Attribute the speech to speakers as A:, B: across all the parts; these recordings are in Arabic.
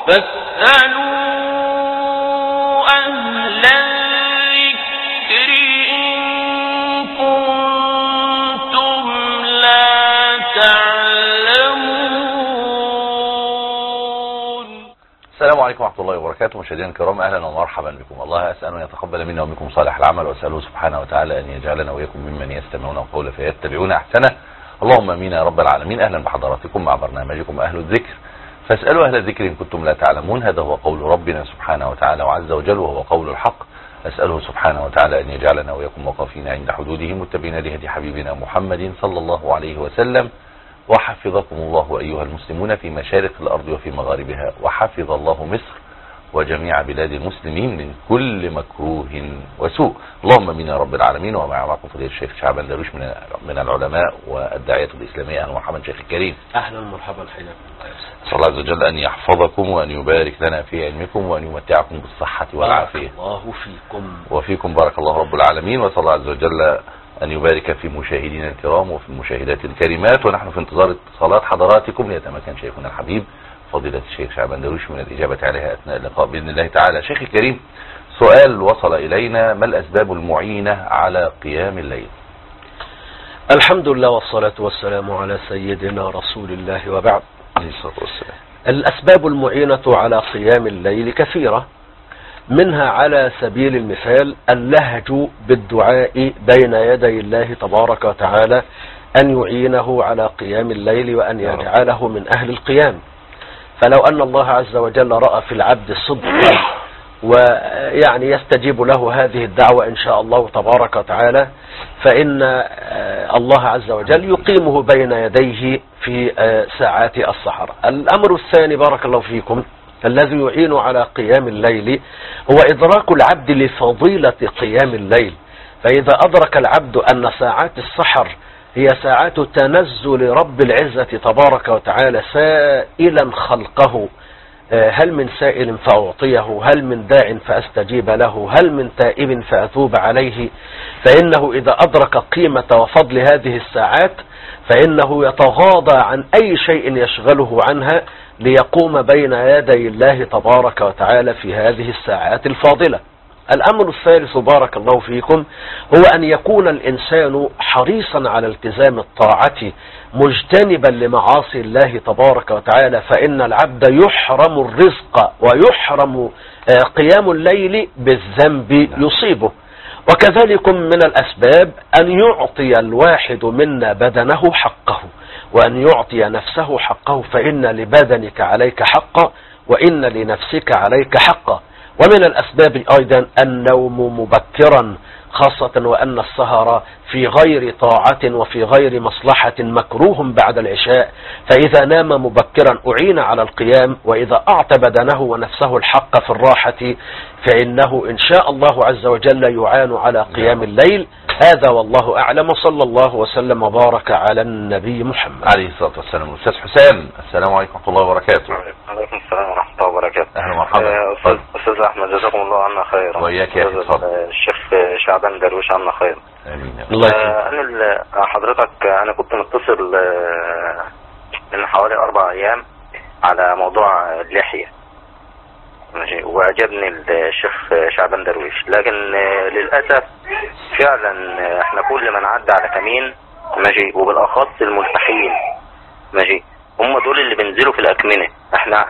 A: فاسألوا أهل الذكر إن كنتم لا تعلمون.
B: السلام عليكم ورحمة الله وبركاته. مشاهدينا الكرام، أهلا ومرحبا بكم. الله أسأل أن يتقبل منا ومنكم صالح العمل، وأسأله سبحانه وتعالى أن يجعلنا وإياكم ممن يستمعون القول فيتبعون أحسنه. اللهم امين يا رب العالمين. اهلا بحضراتكم مع برنامجكم اهل الذكر، فاسألوا اهل الذكر ان كنتم لا تعلمون. هذا هو قول ربنا سبحانه وتعالى وعز وجل، وهو قول الحق. اسأله سبحانه وتعالى ان يجعلنا واياكم واقفين عند حدوده متبعين لهدي حبيبنا محمد صلى الله عليه وسلم. وحفظكم الله ايها المسلمون في مشارق الارض وفي مغاربها، وحفظ الله مصر وجميع بلاد المسلمين من كل مكروه وسوء. اللهم امين يا رب العالمين. ومعكم فضيلة الشيخ شعبان درويش من العلماء والداعية الإسلامية. اهلا ومرحبا شيخ الكريم.
C: اهلا ومرحبا، حياكم الله.
B: صلى الله عز وجل ان يحفظكم وان يبارك لنا في علمكم وان يمتعكم بالصحة والعافية.
C: الله فيكم
B: وفيكم بارك الله رب العالمين. وصلى الله عز وجل ان يبارك في مشاهدينا الكرام وفي المشاهدات الكريمات. ونحن في انتظار اتصالات حضراتكم ليتمكن شيخنا الحبيب فضيلة الشيخ شعبان درويش من الإجابة عليها أثناء اللقاء بإذن الله تعالى. شيخ الكريم، سؤال وصل إلينا: ما الأسباب المعينة على قيام الليل؟
C: الحمد لله والصلاة والسلام على سيدنا رسول الله، وبعد.
B: عليه الصلاة والسلام.
C: الأسباب المعينة على قيام الليل كثيرة، منها على سبيل المثال اللهج بالدعاء بين يدي الله تبارك وتعالى أن يعينه على قيام الليل وأن يجعله من أهل القيام. فلو أن الله عز وجل رأى في العبد صدقا ويعني يستجيب له هذه الدعوة إن شاء الله تبارك وتعالى، فإن الله عز وجل يقيمه بين يديه في ساعات السحر. الأمر الثاني بارك الله فيكم الذي يعين على قيام الليل هو إدراك العبد لفضيلة قيام الليل. فإذا أدرك العبد أن ساعات السحر هي ساعات تنزل رب العزة تبارك وتعالى سائلا خلقه، هل من سائل فأعطيه، هل من داع فأستجيب له، هل من تائب فأتوب عليه، فإنه إذا أدرك قيمة وفضل هذه الساعات فإنه يتغاضى عن أي شيء يشغله عنها ليقوم بين يدي الله تبارك وتعالى في هذه الساعات الفاضلة. الأمر الثالث بارك الله فيكم هو أن يكون الإنسان حريصا على التزام الطاعة مجتنبا لمعاصي الله تبارك وتعالى، فإن العبد يحرم الرزق ويحرم قيام الليل بالذنب يصيبه. وكذلك من الأسباب أن يعطي الواحد منا بدنه حقه وأن يعطي نفسه حقه، فإن لبدنك عليك حقا وإن لنفسك عليك حقا. ومن الأسباب أيضا النوم مبكرا، خاصة وأن السهر في غير طاعة وفي غير مصلحة مكروه بعد العشاء، فإذا نام مبكرا أعين على القيام، وإذا أعطى بدنه ونفسه الحق في الراحة فإنه إن شاء الله عز وجل يعان على قيام الليل. هذا والله أعلم، صلى الله وسلم وبارك على النبي محمد
B: عليه الصلاة والسلام. أستاذ حسام، السلام عليكم ورحمة الله وبركاته.
D: وعليكم السلام ورحمة الله وبركاته.
B: أهلا ومرحبا.
D: أستاذ أحمد، جزاكم الله عنا خيرا.
B: وإياك يا أخي، اتفضل.
D: الشيخ شعبان درويش عنا خيرا.
B: آمين.
D: أنا حضرتك أنا كنت متصل من حوالي 4 أيام على موضوع اللحية، ماشي، وأعجبني الشيخ شعبان درويش، لكن للأسف فعلا احنا كل ما نعدي على كمين، ماشي، وبالأخص الملتحين، ماشي، هم دول اللي بينزلوا في الأكمنة. احنا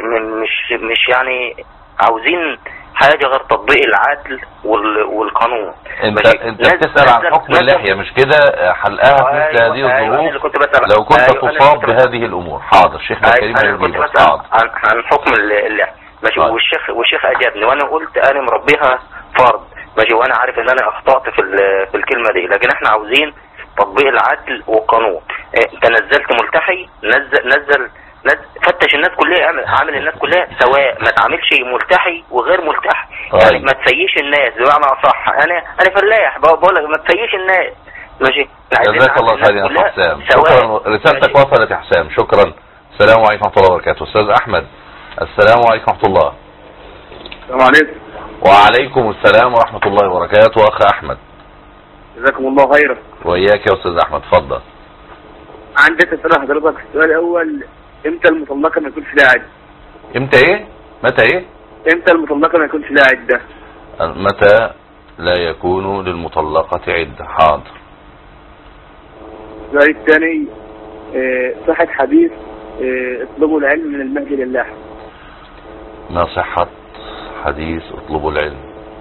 D: مش يعني عاوزين حاجة غير تطبيق العدل والقانون.
B: انت بتسأل عن حكم اللحية مش كده؟ حلقها في مثل هذه الظروف لو كنت تصاب بهذه الأمور. حاضر شيخنا الكريم هيجيبك. حاضر.
D: عن حكم اللحية، ماشي، والشيخ أجابني، وانا قلت انا مربيها فرض، ماشي، وانا عارف ان انا اخطأت في الكلمة دي، لكن احنا عاوزين تطبيق العدل والقانون. انت نزلت ملتحي، نزل فتش الناس كلها، عامل الناس كلها سواء، ما تعاملش ملتحي وغير ملتحي. يعني ما تفيش الناس بمعنى اصح. انا فلاح بقول لك ما تفيش الناس، ماشي.
B: جزاك الله خير يا حسام، شكرا، رسالتك وصلت يا حسام، شكرا. السلام عليكم ورحمة الله وبركاته. استاذ احمد، السلام عليكم ورحمة الله.
E: السلام عليكم.
B: وعليكم السلام ورحمة الله وبركاته. اخ احمد،
E: جزاكم الله خيرا.
B: وإياك يا أستاذ أحمد، اتفضل.
E: عندي تسأل حضرتك. السؤال الأول: إمتى المطلقة ما يكونش لها عدة؟
B: امتى ايه؟ متى ايه؟
E: امتى المطلقة ما يكونش لها عدة؟
B: متى لا يكون للمطلقة عدة؟ حاضر.
E: السؤال الثاني صحة حديث اطلبوا العلم من المهد للاحق.
B: ما صحة حديث اطلبوا العلم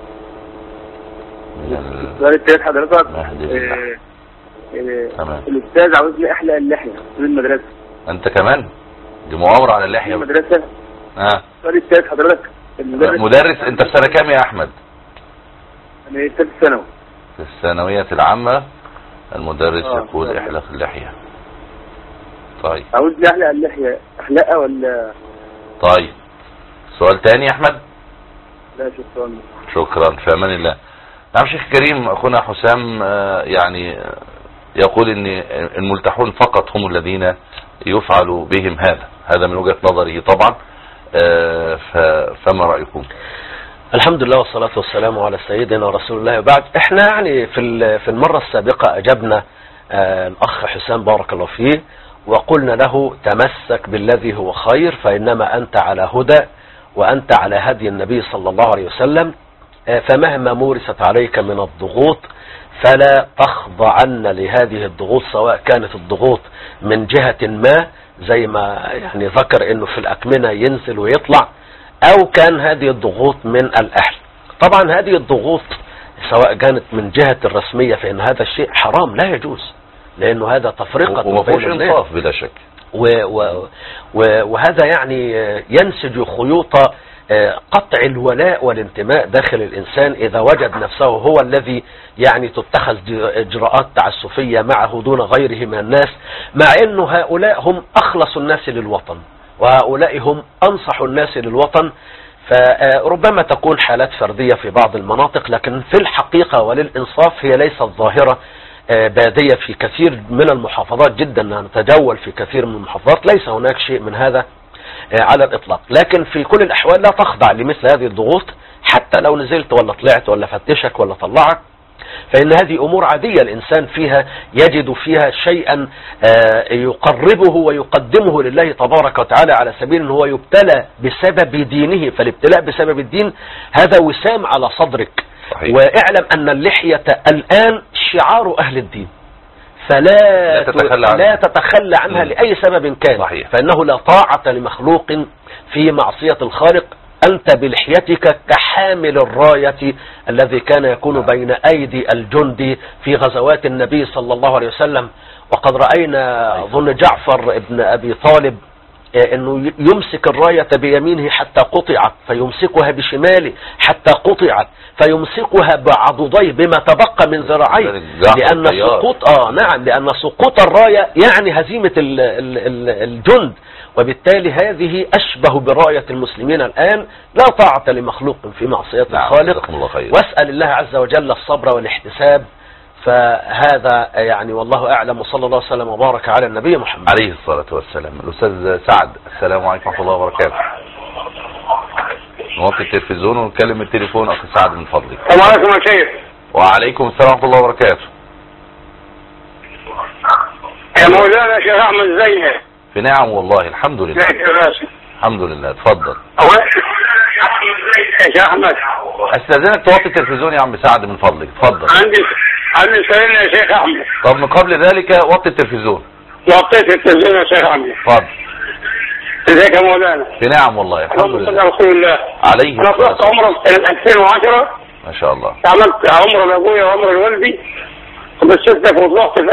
B: من
E: السؤال الثالث حضرتك
B: المهد للاحق. تمام.
E: الأستاذ عاوزني أحلق اللحية في المدرسة.
B: انت كمان دي مؤامرة على اللحية.
E: المدرسة. السؤال الثالث حضرتك
B: مدرس. انت في سنة كام يا احمد؟
E: أنا في ثالث ثانوي.
B: في الثانوية العامة. المدرس يقول احلق اللحية. طيب
E: عاوزني أحلق اللحية، أحلقها ولا؟
B: طيب سؤال تاني يا احمد؟
E: لا شكرا.
B: شكرا، في امان الله. نعم شيخ كريم، اخونا حسام يعني يقول ان الملتحون فقط هم الذين يفعل بهم هذا من وجهة نظره طبعا. فما رأيكم؟
C: الحمد لله والصلاة والسلام على سيدنا رسول الله. وبعد احنا يعني في المرة السابقة اجبنا الاخ حسام بارك الله فيه، وقلنا له تمسك بالذي هو خير، فانما انت على هدى وانت على هدي النبي صلى الله عليه وسلم، فمهما مورست عليك من الضغوط فلا تخضعن لهذه الضغوط، سواء كانت الضغوط من جهة ما زي ما يعني ذكر انه في الاكمنة ينزل ويطلع، او كان هذه الضغوط من الاهل. طبعا هذه الضغوط سواء كانت من جهة الرسمية فان هذا الشيء حرام لا يجوز، لانه هذا تفرقة
B: ومفهوش انصاف بلا شك.
C: وهذا يعني ينسج خيوط قطع الولاء والانتماء داخل الإنسان إذا وجد نفسه هو الذي يعني تتخذ إجراءات تعسفية معه دون غيره من الناس، مع أنه هؤلاء هم أخلص الناس للوطن وهؤلاء هم أنصح الناس للوطن. فربما تكون حالات فردية في بعض المناطق، لكن في الحقيقة وللإنصاف هي ليست ظاهرة بادية في كثير من المحافظات جدا. نتجول في كثير من المحافظات ليس هناك شيء من هذا على الإطلاق، لكن في كل الأحوال لا تخضع لمثل هذه الضغوط، حتى لو نزلت ولا طلعت ولا فتشك ولا طلعك، فإن هذه أمور عادية الإنسان فيها يجد فيها شيئا يقربه ويقدمه لله تبارك وتعالى، على سبيل أنه هو يبتلى بسبب دينه، فالابتلاء بسبب الدين هذا وسام على صدرك. صحيح. واعلم أن اللحية الآن شعار أهل الدين، فلا تتخلى عنها لأي سبب كان.
B: صحيح.
C: فإنه لا طاعة لمخلوق في معصية الخالق. أنت بلحيتك كحامل الراية الذي كان يكون بين أيدي الجند في غزوات النبي صلى الله عليه وسلم. وقد رأينا ظن جعفر ابن أبي طالب أنه يمسك الراية بيمينه حتى قطعت، فيمسكها بشماله حتى قطعت، فيمسكها بعضديه بما تبقى من ذراعيه، لأن سقوط لأن سقوط الراية يعني هزيمة الجند. وبالتالي هذه أشبه براية المسلمين الآن، لا طاعة لمخلوق في معصية الخالق، واسأل الله عز وجل الصبر والاحتساب. فهذا يعني والله أعلم، وصلى الله وسلم وبارك على النبي محمد
B: عليه الصلاة والسلام. الأستاذ سعد، السلام عليكم ورحمة الله وبركاته. نوطي التلفزيون ونكلم التليفون. أخي سعد من فضلك.
E: السلام عليكم يا شيخ.
B: وعليكم السلام ورحمة الله وبركاته.
E: يا مولانا يا شيخ أحمد ازيك؟
B: في نعم والله الحمد لله. الحمد لله. اتفضل
E: يا شيخ أحمد.
B: استاذنك توطي التلفزيون يا عم سعد من فضلك. اتفضل.
E: عندي سؤال يا شيخ أحمد.
B: طب من قبل ذلك وطي التلفزيون.
E: وطيت التلفزيون يا شيخ أحمد.
B: اتفضل.
E: ازيك يا مولانا؟
B: في نعم والله الحمد لله.
E: رسول الله
B: عليه
E: الصلاة والسلام. انا طلعت عمره سنة 2010
B: ما شاء الله.
E: عملت عمره لابويا وعمره لوالدي، بس شفتك وطلعت في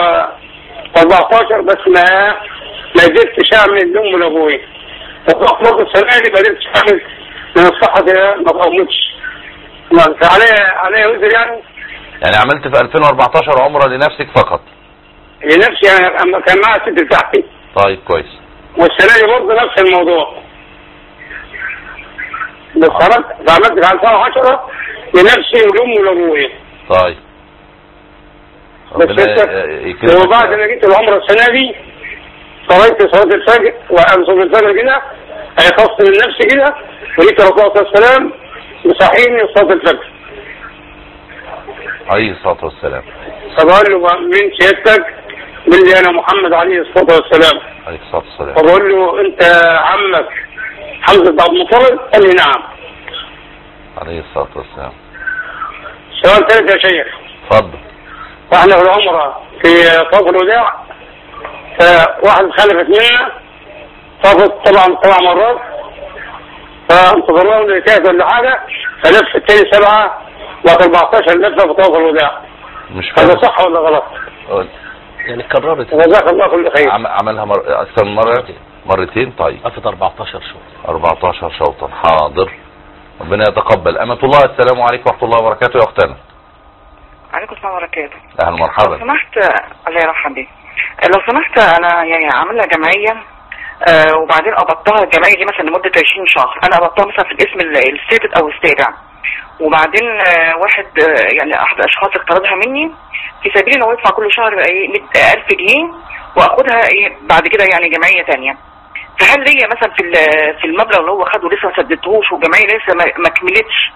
E: 2014 بس ما قدرتش اعمل الام لابويا. طلعت برضه السنة دي ما قدرتش اعمل من الصحة ما قومتش. عليا وزر يعني
B: عملت في 2014 عمره لنفسك فقط؟
E: لنفسي يعني، اما كان معي الست بتاعتي.
B: طيب كويس.
E: والسنة دي برضه نفس الموضوع، بس عملت في 2010 لنفسي ولأمي ولأبويا.
B: طيب.
E: وبعد ما جيت العمرة السنة دي صليت صلاة الفجر وأنصب الفجر كده، خاصة من نفسي كده، وليت رسول الله صلى الله عليه وسلم مصحيني صلاة الفجر
B: عليه الصلاة والسلام.
E: فبقول له من سيادتك؟ قال لي أنا محمد عليه الصلاة والسلام.
B: عليه الصلاة والسلام.
E: فبقول له أنت عمك حمزة بن عبد المطلب؟ قال لي نعم.
B: عليه الصلاة والسلام.
E: سؤال ثالث يا شيخ.
B: اتفضل.
E: واحنا في العمرة في طواف الوداع، فواحد خلفت منا طافت طبعا 7 مرات، فانتظرناه اللي كانت ولا حاجة، فلف التاني 7 و14 لفة في طواف الوداع.
B: مش
E: هذا
B: فاهم.
E: صح ولا غلط؟
C: يعني كررت
E: جزاك الله كل خير.
B: عملها أكثر من مرتين. طيب.
C: لفت 14 شوط.
B: 14 شوطا. حاضر. ربنا يتقبل. أمة الله، السلام عليكم ورحمة الله وبركاته يا أختنا.
F: عليكم السلام وبركاته.
B: أهلا ومرحبا.
F: لو سمحت، الله يرحم بيك، لو سمحت أنا يعني عاملة جمعية وبعدين قبضتها الجمعية دي مثلا لمدة 20 شهر، أنا قبضتها مثلا في الاسم السادس أو السابع، وبعدين واحد يعني أحد الأشخاص اقترضها مني في سبيل إنه يدفع كل شهر 100,000 جنيه وأخدها بعد كده يعني جمعية تانية. فهل ليا مثلا في المبلغ اللي هو خده لسه ما سددتهوش والجمعية لسه ما كملتش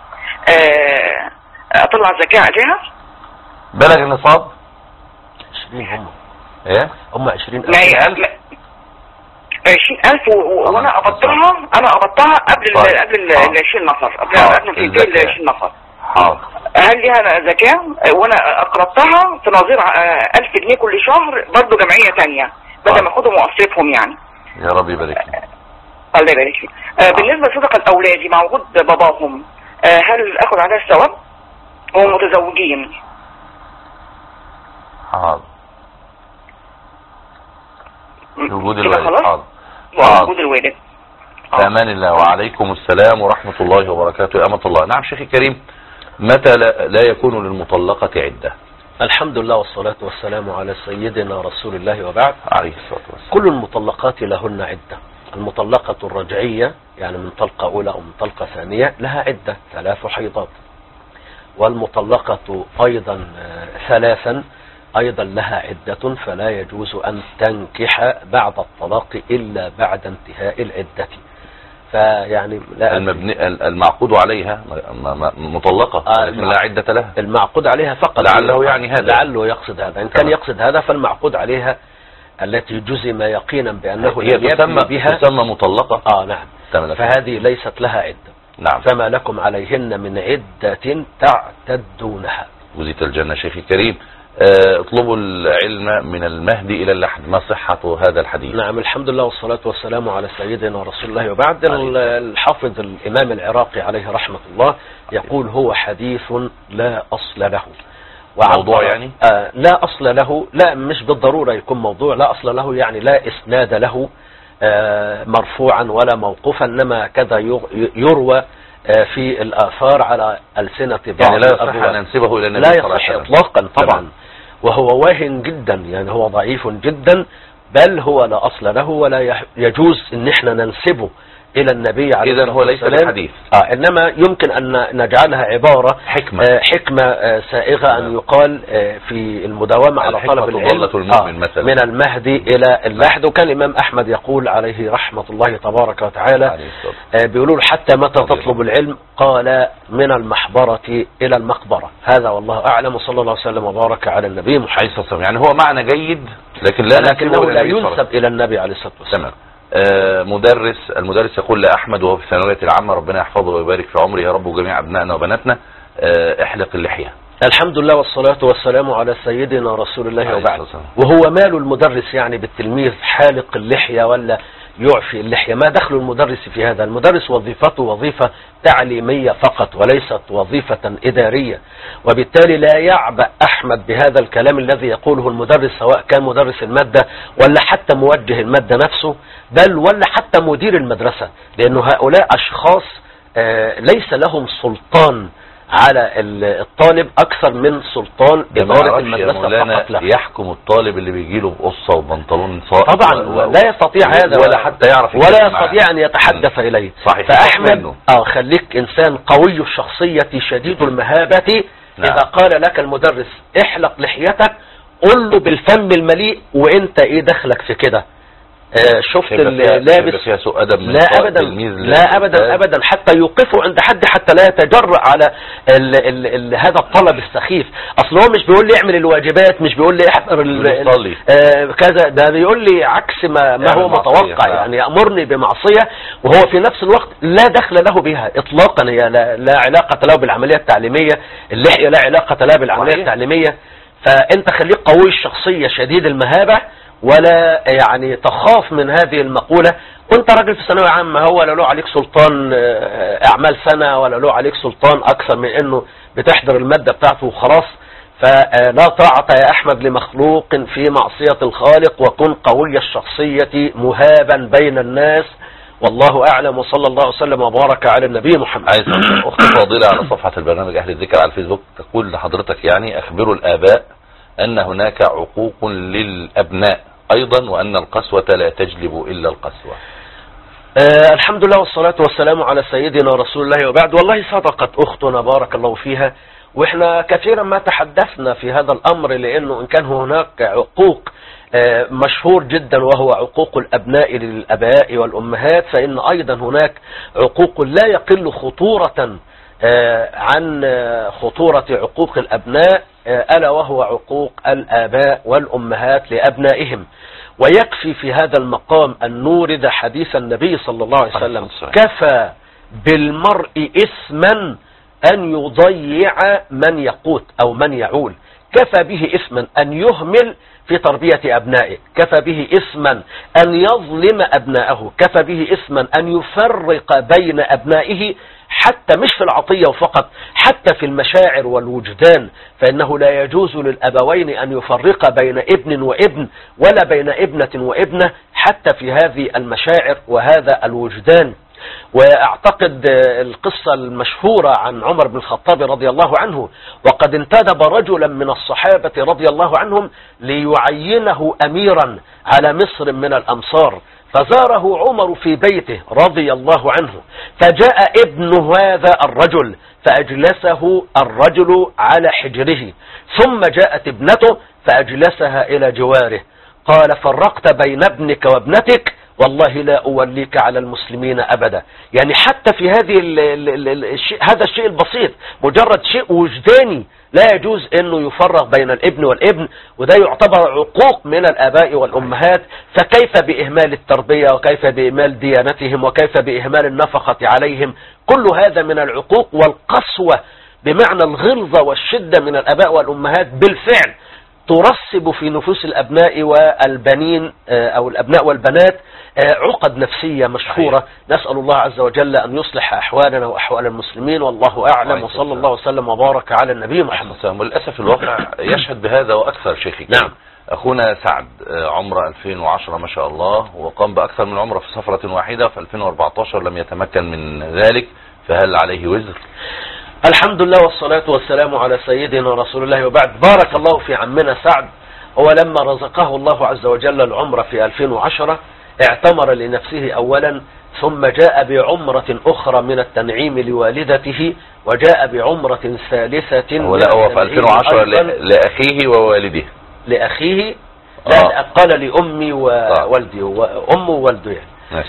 F: أطلع زكاة عليها؟
B: بلغ النصاب
C: 20 هم.
B: ايه؟
C: هم 20,000.
F: 20,000 وانا قبضتها قبل ال 20 نفر، قبل في ال 20 نفر.
B: حاضر.
F: هل ليها زكاة؟ وانا قبضتها في نظير 1000 جنيه كل شهر برضه جمعية تانية بدل ما اخدهم واصرفهم يعني.
B: يا رب يبارك فيك.
F: الله يبارك فيك. بالنسبة لصدقة الاولاد مع وجود باباهم، هل اخد عليها الثواب؟ هم متزوجين.
B: حاضر. وجود الوالد. حاضر.
F: وجود الوالد.
B: في امان الله. وعليكم السلام ورحمة الله وبركاته يا أمة الله. نعم شيخي الكريم، متى لا يكون للمطلقة عدة؟
C: الحمد لله والصلاة والسلام على سيدنا رسول الله وبعد.
B: عليه الصلاة والسلام.
C: كل المطلقات لهن عدة. المطلقة الرجعية يعني من طلقة أولى أو من طلقة ثانية لها عدة 3 حيضات، والمطلقة أيضا 3 أيضا لها عدة، فلا يجوز أن تنكح بعد الطلاق إلا بعد انتهاء العدة. فيعني لا
B: المعقود عليها مطلقة لكن لا عدة لها.
C: المعقود عليها فقط
B: لعله يعني هذا،
C: لعله يقصد هذا. إن كان يقصد هذا فالمعقود عليها التي جزم يقينا بأنه
B: هي تسمى مطلقة.
C: نعم. فهذه ليست لها عدة.
B: نعم.
C: فما لكم عليهن من عدة تعتدونها.
B: وزيت الجنة شيخي الكريم. اطلبوا العلم من المهد إلى اللحد، ما صحة هذا الحديث؟
C: نعم الحمد لله والصلاة والسلام على سيدنا رسول الله وبعد. الحافظ الإمام العراقي عليه رحمة الله يقول هو حديث لا أصل له.
B: موضوع يعني؟
C: لا أصل له، لا مش بالضرورة يكون موضوع، لا أصل له يعني لا إسناد له مرفوعا ولا موقوفا، إنما كذا يروى في الآثار على ألسنة بعض
B: يعني لا يصح أن ننسبه إلى النبي
C: لا يصح إطلاقا طبعا. وهو واهن جدا، يعني هو ضعيف جدا، بل هو لا أصل له ولا يجوز ان احنا ننسبه الى النبي عليه الصلاة والسلام.
B: إذن هو ليس بحديث.
C: انما يمكن ان نجعلها عبارة حكمة سائغة ان يقال في المداومة على طلب العلم من المهدي الى اللحد. وكان الامام احمد يقول عليه رحمة الله تبارك وتعالى بيقولوا حتى متى تطلب العلم؟ قال من المحبرة الى المقبرة. هذا والله اعلم، وصلى الله وسلم وبارك على النبي محمد.
B: يعني هو معنى جيد
C: لكنه لا ينسب الى النبي عليه الصلاة والسلام.
B: المدرس يقول لأحمد وهو في الثانوية العامة، ربنا يحفظه ويبارك في عمره يا رب وجميع أبنائنا وبناتنا، احلق اللحية.
C: الحمد لله والصلاة والسلام على سيدنا رسول الله وبعد. وهو مال المدرس يعني بالتلميذ حالق اللحية ولا يعفي اللحية؟ ما دخل المدرس في هذا؟ المدرس وظيفته وظيفة تعليمية فقط وليست وظيفة إدارية، وبالتالي لا يعبأ أحمد بهذا الكلام الذي يقوله المدرس، سواء كان مدرس المادة ولا حتى موجه المادة نفسه، بل ولا حتى مدير المدرسة، لأنه هؤلاء أشخاص ليس لهم سلطان على الطالب أكثر من سلطان إدارة المدرسة فقط له.
B: يحكم الطالب اللي بيجيله بقصة وبنطلون
C: طبعا لا يستطيع هذا
B: ولا حتى يعرف
C: ولا يستطيع أن يتحدث إليه.
B: صحيح.
C: فأحمد خليك إنسان قوي الشخصية شديد المهابة. إذا قال لك المدرس احلق لحيتك قل له بالفم المليء وانت ايه دخلك في كده؟ شفت اللي لابس
B: فيها سوء ادب من
C: لا ابدا لا ابدا ابدا، حتى يوقفوا عند حد حتى لا يتجرأ على هذا الطلب السخيف. اصل هو مش بيقول لي اعمل الواجبات، مش بيقول لي احضر كذا، ده بيقول لي عكس ما هو متوقع، يعني يأمرني بمعصية وهو في نفس الوقت لا دخل له بها اطلاقا. هي لا علاقة له بالعملية التعليمية، اللحية لا علاقة له بالعملية التعليمية. فانت خليك قوي الشخصية شديد المهابة، ولا يعني تخاف من هذه المقولة. وانت راجل في ثانوية عامة، هو لا له عليك سلطان اعمال سنة، ولا له عليك سلطان اكثر من انه بتحضر المادة بتاعته وخلاص. فلا طاعة يا احمد لمخلوق في معصية الخالق، وكن قوي الشخصية مهابا بين الناس، والله اعلم. وصلى الله وسلم وبارك على النبي محمد.
B: عايز اختي فاضلة على صفحة البرنامج اهل الذكر على الفيسبوك تقول لحضرتك يعني اخبروا الاباء ان هناك عقوق للابناء ايضا، وان القسوة لا تجلب الا القسوة.
C: الحمد لله والصلاة والسلام على سيدنا رسول الله، وبعد. والله صدقت اختنا بارك الله فيها، واحنا كثيرا ما تحدثنا في هذا الامر، لانه ان كان هناك عقوق مشهور جدا وهو عقوق الابناء للاباء والامهات، فان ايضا هناك عقوق لا يقل خطورة عن خطورة عقوق الابناء، الا وهو عقوق الاباء والامهات لابنائهم. ويكفي في هذا المقام ان نورد حديث النبي صلى الله عليه وسلم: كفى بالمرء اثما ان يضيع من يقوت او من يعول. كفى به اثما ان يهمل في تربية ابنائه، كفى به اثما ان يظلم ابنائه، كفى به اثما ان يفرق بين ابنائه، حتى مش في العطية وفقط، حتى في المشاعر والوجدان. فإنه لا يجوز للأبوين أن يفرق بين ابن وابن، ولا بين ابنة وابنة، حتى في هذه المشاعر وهذا الوجدان. واعتقد القصة المشهورة عن عمر بن الخطاب رضي الله عنه، وقد انتدب رجلا من الصحابة رضي الله عنهم ليعينه أميرا على مصر من الأمصار، فزاره عمر في بيته رضي الله عنه، فجاء ابن هذا الرجل فأجلسه الرجل على حجره، ثم جاءت ابنته فأجلسها إلى جواره. قال: فرقت بين ابنك وابنتك، والله لا أوليك على المسلمين أبدا. يعني حتى في هذا الشيء البسيط، مجرد شيء وجداني، لا يجوز انه يفرق بين الابن والابن، وده يعتبر عقوق من الاباء والامهات. فكيف باهمال التربية، وكيف باهمال ديانتهم، وكيف باهمال النفقة عليهم؟ كل هذا من العقوق والقسوة بمعنى الغلظة والشدة من الاباء والامهات، بالفعل ترسب في نفوس الابناء والبنين او الابناء والبنات عقد نفسية مشهورة. نسأل الله عز وجل ان يصلح احوالنا واحوال المسلمين، والله اعلم. وصلى الله وسلم وبارك على النبي محمد.
B: وللاسف الواقع يشهد بهذا واكثر. شيخي
C: نعم.
B: اخونا سعد عمره 2010 ما شاء الله، وقام باكثر من عمره في سفرة واحدة، في 2014 لم يتمكن من ذلك، فهل عليه وزر؟
C: الحمد لله والصلاة والسلام على سيدنا رسول الله، وبعد. بارك الله في عمنا سعد. هو لما رزقه الله عز وجل العمرة في 2010 اعتمر لنفسه أولا، ثم جاء بعمرة أخرى من التنعيم لوالدته، وجاء بعمرة ثالثة.
B: هو في 2010 لأخيه ووالده.
C: لأخيه لا، قال لأمي ووالدي، وأمه ووالده يعني.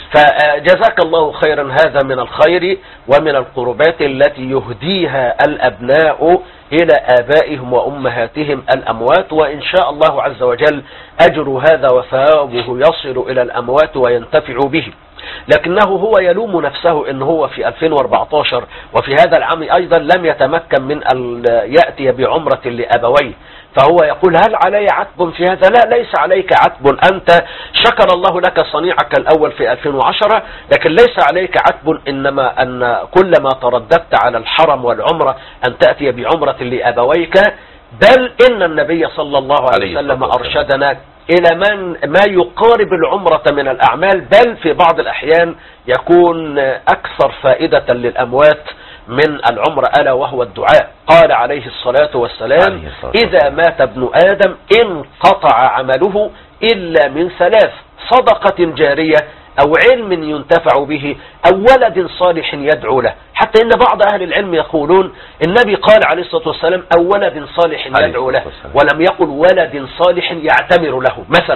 C: فجزاك الله خيرا. هذا من الخير ومن القربات التي يهديها الأبناء إلى آبائهم وأمهاتهم الأموات، وإن شاء الله عز وجل أجر هذا وثوابه يصل إلى الأموات وينتفع به. لكنه هو يلوم نفسه إن هو في 2014 وفي هذا العام أيضا لم يتمكن من أن يأتي بعمرة لأبويه، فهو يقول: هل علي عتب في هذا؟ لا، ليس عليك عتب، أنت شكر الله لك صنيعك الأول في 2010، لكن ليس عليك عتب، إنما أن كلما ترددت على الحرم والعمرة أن تأتي بعمرة لأبويك. بل إن النبي صلى الله عليه وسلم أرشدنا إلى ما يقارب العمرة من الأعمال، بل في بعض الأحيان يكون أكثر فائدة للأموات من العمرة، ألا وهو الدعاء. قال عليه الصلاة والسلام: إذا مات ابن آدم انقطع عمله إلا من ثلاث: صدقة جارية، أو علم ينتفع به، أو ولد صالح يدعو له. حتى إن بعض أهل العلم يقولون النبي قال عليه الصلاة والسلام: أو ولد صالح يدعو له، ولم يقل ولد صالح يعتمر له مثلا.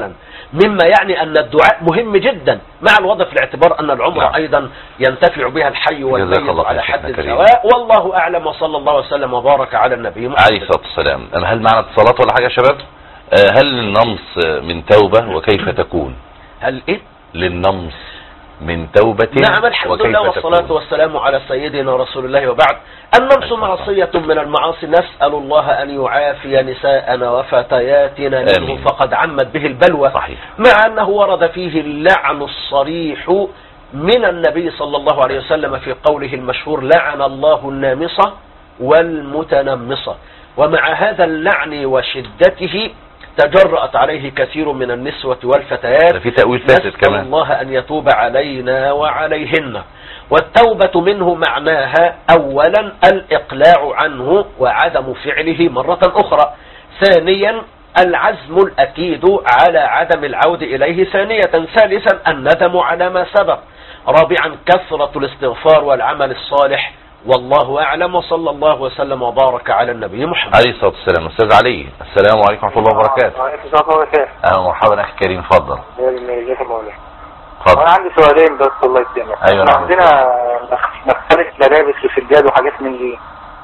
C: مما يعني أن الدعاء مهم جدا، مع الوضع في الاعتبار أن العمر
B: نعم.
C: أيضا ينتفع بها الحي والميت
B: الله
C: على
B: خير
C: حد
B: شيخنا الكريم.
C: سواء، والله أعلم، وصلى الله وسلم وبارك على النبي محمد
B: عليه الصلاة والسلام. هل معنا اتصالات ولا حاجة يا شباب؟ هل للنمص من توبة وكيف تكون؟
C: هل إيه؟
B: للنمص من توبة
C: نعم، الحمد لله والصلاة والسلام على سيدنا رسول الله، وبعد. النمص معصية من المعاصي، نسأل الله أن يعافي نساءنا وفتياتنا منه،
B: آمين.
C: فقد عمت به البلوى،
B: صحيح.
C: مع أنه ورد فيه اللعن الصريح من النبي صلى الله عليه وسلم في قوله المشهور: لعن الله النامصة والمتنمصة. ومع هذا اللعن وشدته تجرأت عليه كثير من النسوة والفتيات،
B: في تأويل فاسد
C: نسأل
B: كمان.
C: الله أن يتوب علينا وعليهن. والتوبة منه معناها أولا الإقلاع عنه وعدم فعله مرة أخرى، ثانيا العزم الأكيد على عدم العود إليه، ثانية ثالثا الندم على ما سبق، رابعا كثرة الاستغفار والعمل الصالح، والله أعلم، وصلى الله وسلم وبارك على النبي محمد
B: عليه الصلاة والسلام. أستاذ علي، السلام عليكم ورحمة الله وبركاته.
E: وعليكم السلام ورحمة الله وبركاته.
B: أهلا ومرحبا أخي الكريم، اتفضل.
E: ازيك يا مولانا؟
B: اتفضل.
E: انا عندي سؤالين بس الله يسلمك.
B: أيوة
E: احنا
B: نعم.
E: عندنا مغسلة ملابس وسجاد وحاجات من دي.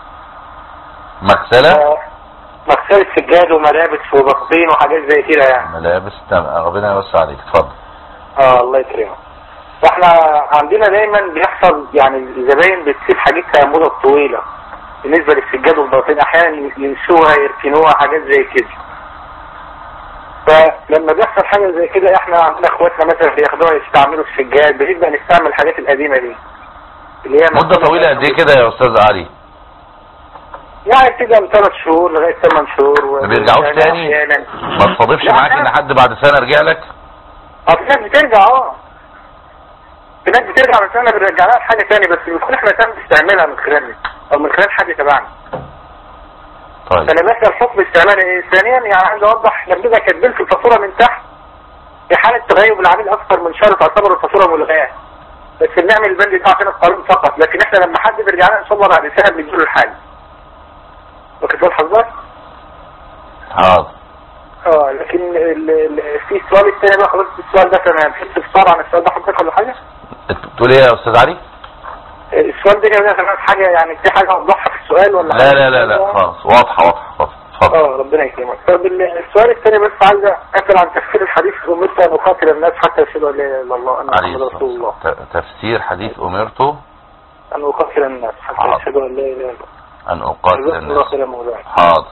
B: مغسلة
E: مغسلة سجاد وملابس وبطين وحاجات زي كده يعني.
B: ملابس، تمام، ربنا يوسع عليك، اتفضل.
E: الله يكرمك. واحنا عندنا دايما بيحصل يعني الزباين بتسيب حاجتها مدة طويلة بالنسبة للسجاد والبطين، احيانا ينسوها يركنوها حاجات زي كده. فلما بيحصل حاجة زي كده احنا عندنا اخواتنا مثلا بياخدوها يستعملوا السجاد، بنبدأ نستعمل الحاجات القديمة دي اللي هي
B: مدة طويلة قد ايه كده يا أستاذ علي؟
E: يعني كده من 3 شهور لغاية 8 شهور.
B: ما بيرجعوش تاني؟ ما تصادفش معاك ان حد بعد سنة رجع لك؟
E: في ناس بترجع في ناس بترجع من سنة بنرجع لها حاجة تاني، بس بنكون احنا تم استعمالها من خلالنا او من خلال حد تبعنا.
B: طيب.
E: انا بسأل حكم استعمال ايه؟ ثانيا يعني عايز اوضح، احنا بنبقى كاتبين في الفاتورة من تحت في حالة تغيب العميل اكثر من شهر تعتبر الفاتورة ملغاة، بس بنعمل البند ده عشان القانون فقط، لكن احنا لما حد بيرجع لنا ان شاء الله بعد سنة بنديله الحاجة. واخد بال حضرتك؟
B: حاضر.
E: لكن في السؤال الثاني بقى حضرتك، السؤال ده كان في استفسار عن السؤال ده حضرتك ولا حاجة؟
B: بتقول ايه يا أستاذ علي؟
E: السؤال ده كمان حاجة يعني في حاجة اوضحها في السؤال ولا
B: لا لا لا لا خلاص، واضحة. اتفضل.
E: ربنا يكرمك. طب السؤال الثاني بس عايز اسال عن تفسير الحديث: امرت ان اقاتل الناس حتى يشهدوا ان لا اله الا الله وان محمد رسول الله.
B: تفسير حديث امرته
E: ان اقاتل الناس حتى يشهدوا ان لا اله الا الله.
B: ان اقاتل الناس. حاضر.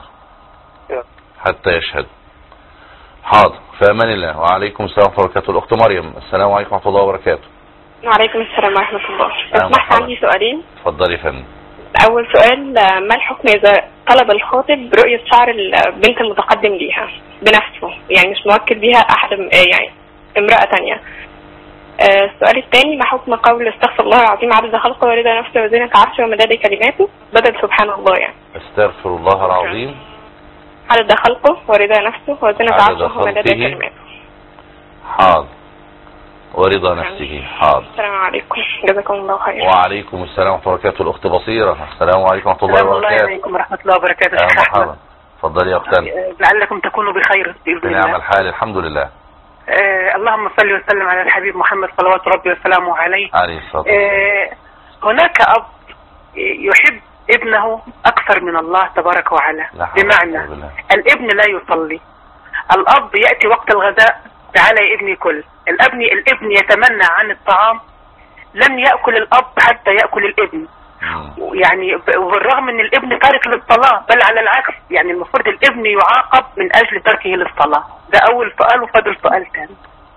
B: حتى يشهد. حاضر، في امان الله. وعليكم السلام ورحمة الله وبركاته. الاخت مريم، السلام عليكم ورحمة الله وبركاته.
G: وعليكم السلام ورحمة الله. اسمح عندي سؤالين.
B: اتفضلي يا فندم.
G: أول سؤال: ما الحكم إذا طلب الخاطب رؤية شعر البنت المتقدم ليها بنفسه، يعني مش موكل بيها أحد يعني امرأة تانية؟ السؤال الثاني: ما حكم قول استغفر الله العظيم عدد خلقه ورضا نفسه وزينة عرشه ومداد كلماته بدل سبحان الله يعني؟
B: استغفر الله العظيم
G: عدد خلقه ورضا نفسه وزينة عرشه ومداد كلماته.
B: حاضر. ورضا نفسه. حاضر.
G: السلام عليكم، جزاكم الله خير.
B: وعليكم السلام ورحمة الله وبركاته. الأخت بصيرة، السلام عليكم ورحمة الله وبركاته.
H: السلام عليكم ورحمة الله وبركاته.
B: أهلا ومرحبا. اتفضلي يا أختنا.
H: لعلكم تكونوا بخير بإذن الله.
B: بنعم الحال، الحمد لله.
H: اللهم صل وسلم على الحبيب محمد صلوات ربي وسلامه عليه.
B: عليه الصلاة والسلام.
H: هناك أب يحب ابنه أكثر من الله تبارك وعلا، بمعنى الابن لا يصلي، الأب يأتي وقت الغداء: تعالى يا ابني كل. الابن يتمنى عن الطعام، لن يأكل الأب حتى يأكل الابن. يعني وبالرغم ان الابن تارك للصلاة، بل على العكس، يعني المفروض الابن يعاقب من اجل تركه للصلاة. ده اول سؤال، وفضل سؤال ثاني.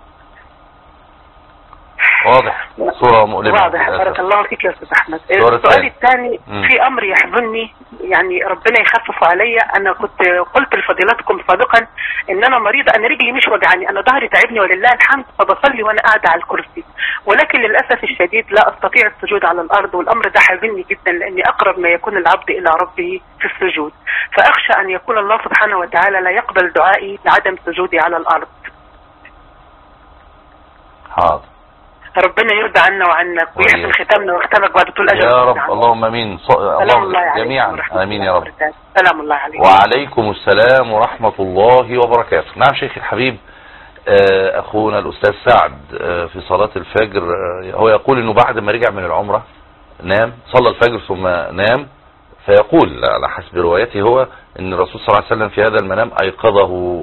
B: واضح، صورة مؤلمة.
H: واضح، بارك الله فيك يا استاذ احمد. السؤال الثاني: في امر يحزنني، يعني ربنا يخفف عليا. انا كنت قلت لفضيلتكم سابقا ان انا مريضة، انا رجلي مش وجعني، انا ظهري تعبني ولله الحمد، فبصلي وانا قاعدة على الكرسي، ولكن للاسف الشديد لا استطيع السجود على الارض، والامر ده حزنني جدا لاني اقرب ما يكون العبد الى ربه في السجود، فاخشى ان يكون الله سبحانه وتعالى لا يقبل دعائي لعدم سجودي على الارض.
B: حاضر.
H: ربنا يرضى عنا وعنك ويحسن ختامنا ويختمك بعد طول اجل
B: يا رب. اللهم امين. اللهم جميعا امين يا رب.
H: سلام الله عليكم.
B: وعليكم السلام ورحمة الله وبركاته. نعم شيخ الحبيب، اخونا الاستاذ سعد في صلاة الفجر هو يقول انه بعد ما رجع من العمرة نام، صلى الفجر ثم نام، فيقول على حسب روايته هو ان الرسول صلى الله عليه وسلم في هذا المنام ايقظه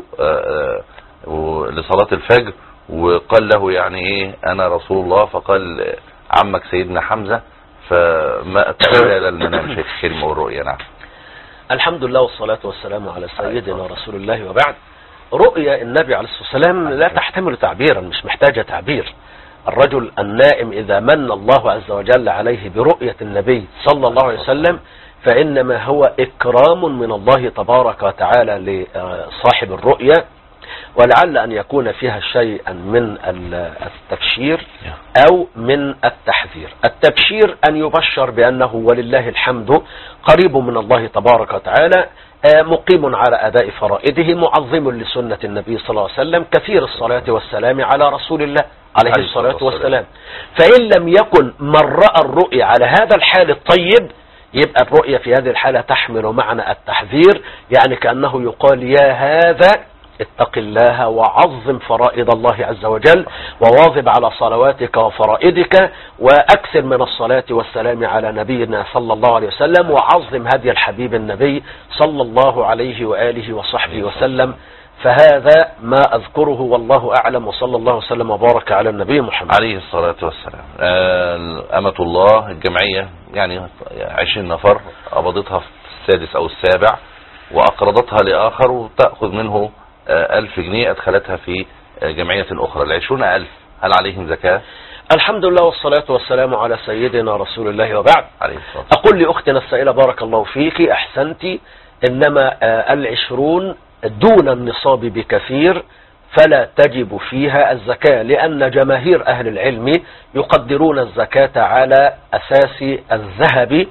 B: لصلاة الفجر وقال له يعني ايه انا رسول الله، فقال عمك سيدنا حمزة، فما اتخذ المنام شيخ الكلمة والرؤية. نعم.
C: الحمد لله والصلاة والسلام على سيدنا رسول الله وبعد. رؤيا النبي عليه الصلاة والسلام لا تحتمل تعبيرا، مش محتاجة تعبير. الرجل النائم إذا من الله عز وجل عليه برؤية النبي صلى الله عليه وسلم فإنما هو إكرام من الله تبارك وتعالى لصاحب الرؤيا، ولعل أن يكون فيها شيئا من التبشير أو من التحذير. التبشير أن يبشر بأنه ولله الحمد قريب من الله تبارك وتعالى، مقيم على أداء فرائضه، معظم لسنة النبي صلى الله عليه وسلم، كثير الصلاة والسلام على رسول الله عليه الصلاة والسلام. فإن لم يكن من رأى الرؤيا على هذا الحال الطيب يبقى الرؤيا في هذه الحالة تحمل معنى التحذير، يعني كأنه يقال يا هذا اتق الله وعظم فرائض الله عز وجل وواظب على صلواتك وفرائضك وأكثر من الصلاة والسلام على نبينا صلى الله عليه وسلم وعظم هدي الحبيب النبي صلى الله عليه وآله وصحبه وسلم. فهذا ما أذكره والله أعلم، وصلى الله وسلم وبارك على النبي محمد
B: عليه الصلاة والسلام. أمة الله الجمعية يعني 20 نفر قبضتها في السادس أو السابع وأقرضتها لآخر وتأخذ منه 1000 جنيه أدخلتها في جمعية أخرى. 20,000 هل عليهم زكاة؟
C: الحمد لله والصلاة والسلام على سيدنا رسول الله وبعد. أقول لأختنا السائلة بارك الله فيك أحسنتي، إنما 20 دون النصاب بكثير فلا تجب فيها الزكاة، لأن جماهير أهل العلم يقدرون الزكاة على أساس الذهب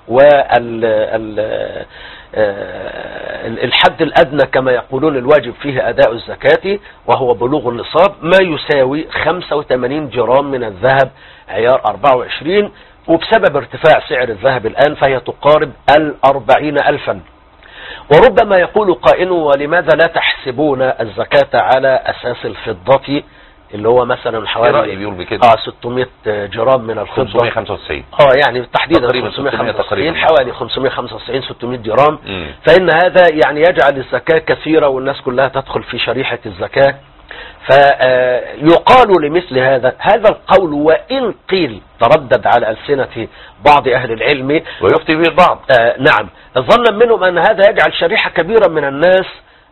C: والحد الأدنى كما يقولون الواجب فيه أداء الزكاة وهو بلوغ النصاب، ما يساوي 85 جرام من الذهب عيار 24، وبسبب ارتفاع سعر الذهب الآن فهي تقارب 40,000. وربما يقول قائل ولماذا لا تحسبون الزكاة على أساس الفضة اللي هو مثلا حوالي 600 جرام من الفضة،
B: 595
C: يعني تحديدا 595 حوالي 595 600 جرام. فإن هذا يعني يجعل الزكاة كثيرة والناس كلها تدخل في شريحة الزكاة. فيقال لمثل هذا القول وإن قيل تردد على ألسنة بعض أهل العلم
B: ويفتي به البعض
C: نعم ظنا منهم أن هذا يجعل شريحة كبيرة من الناس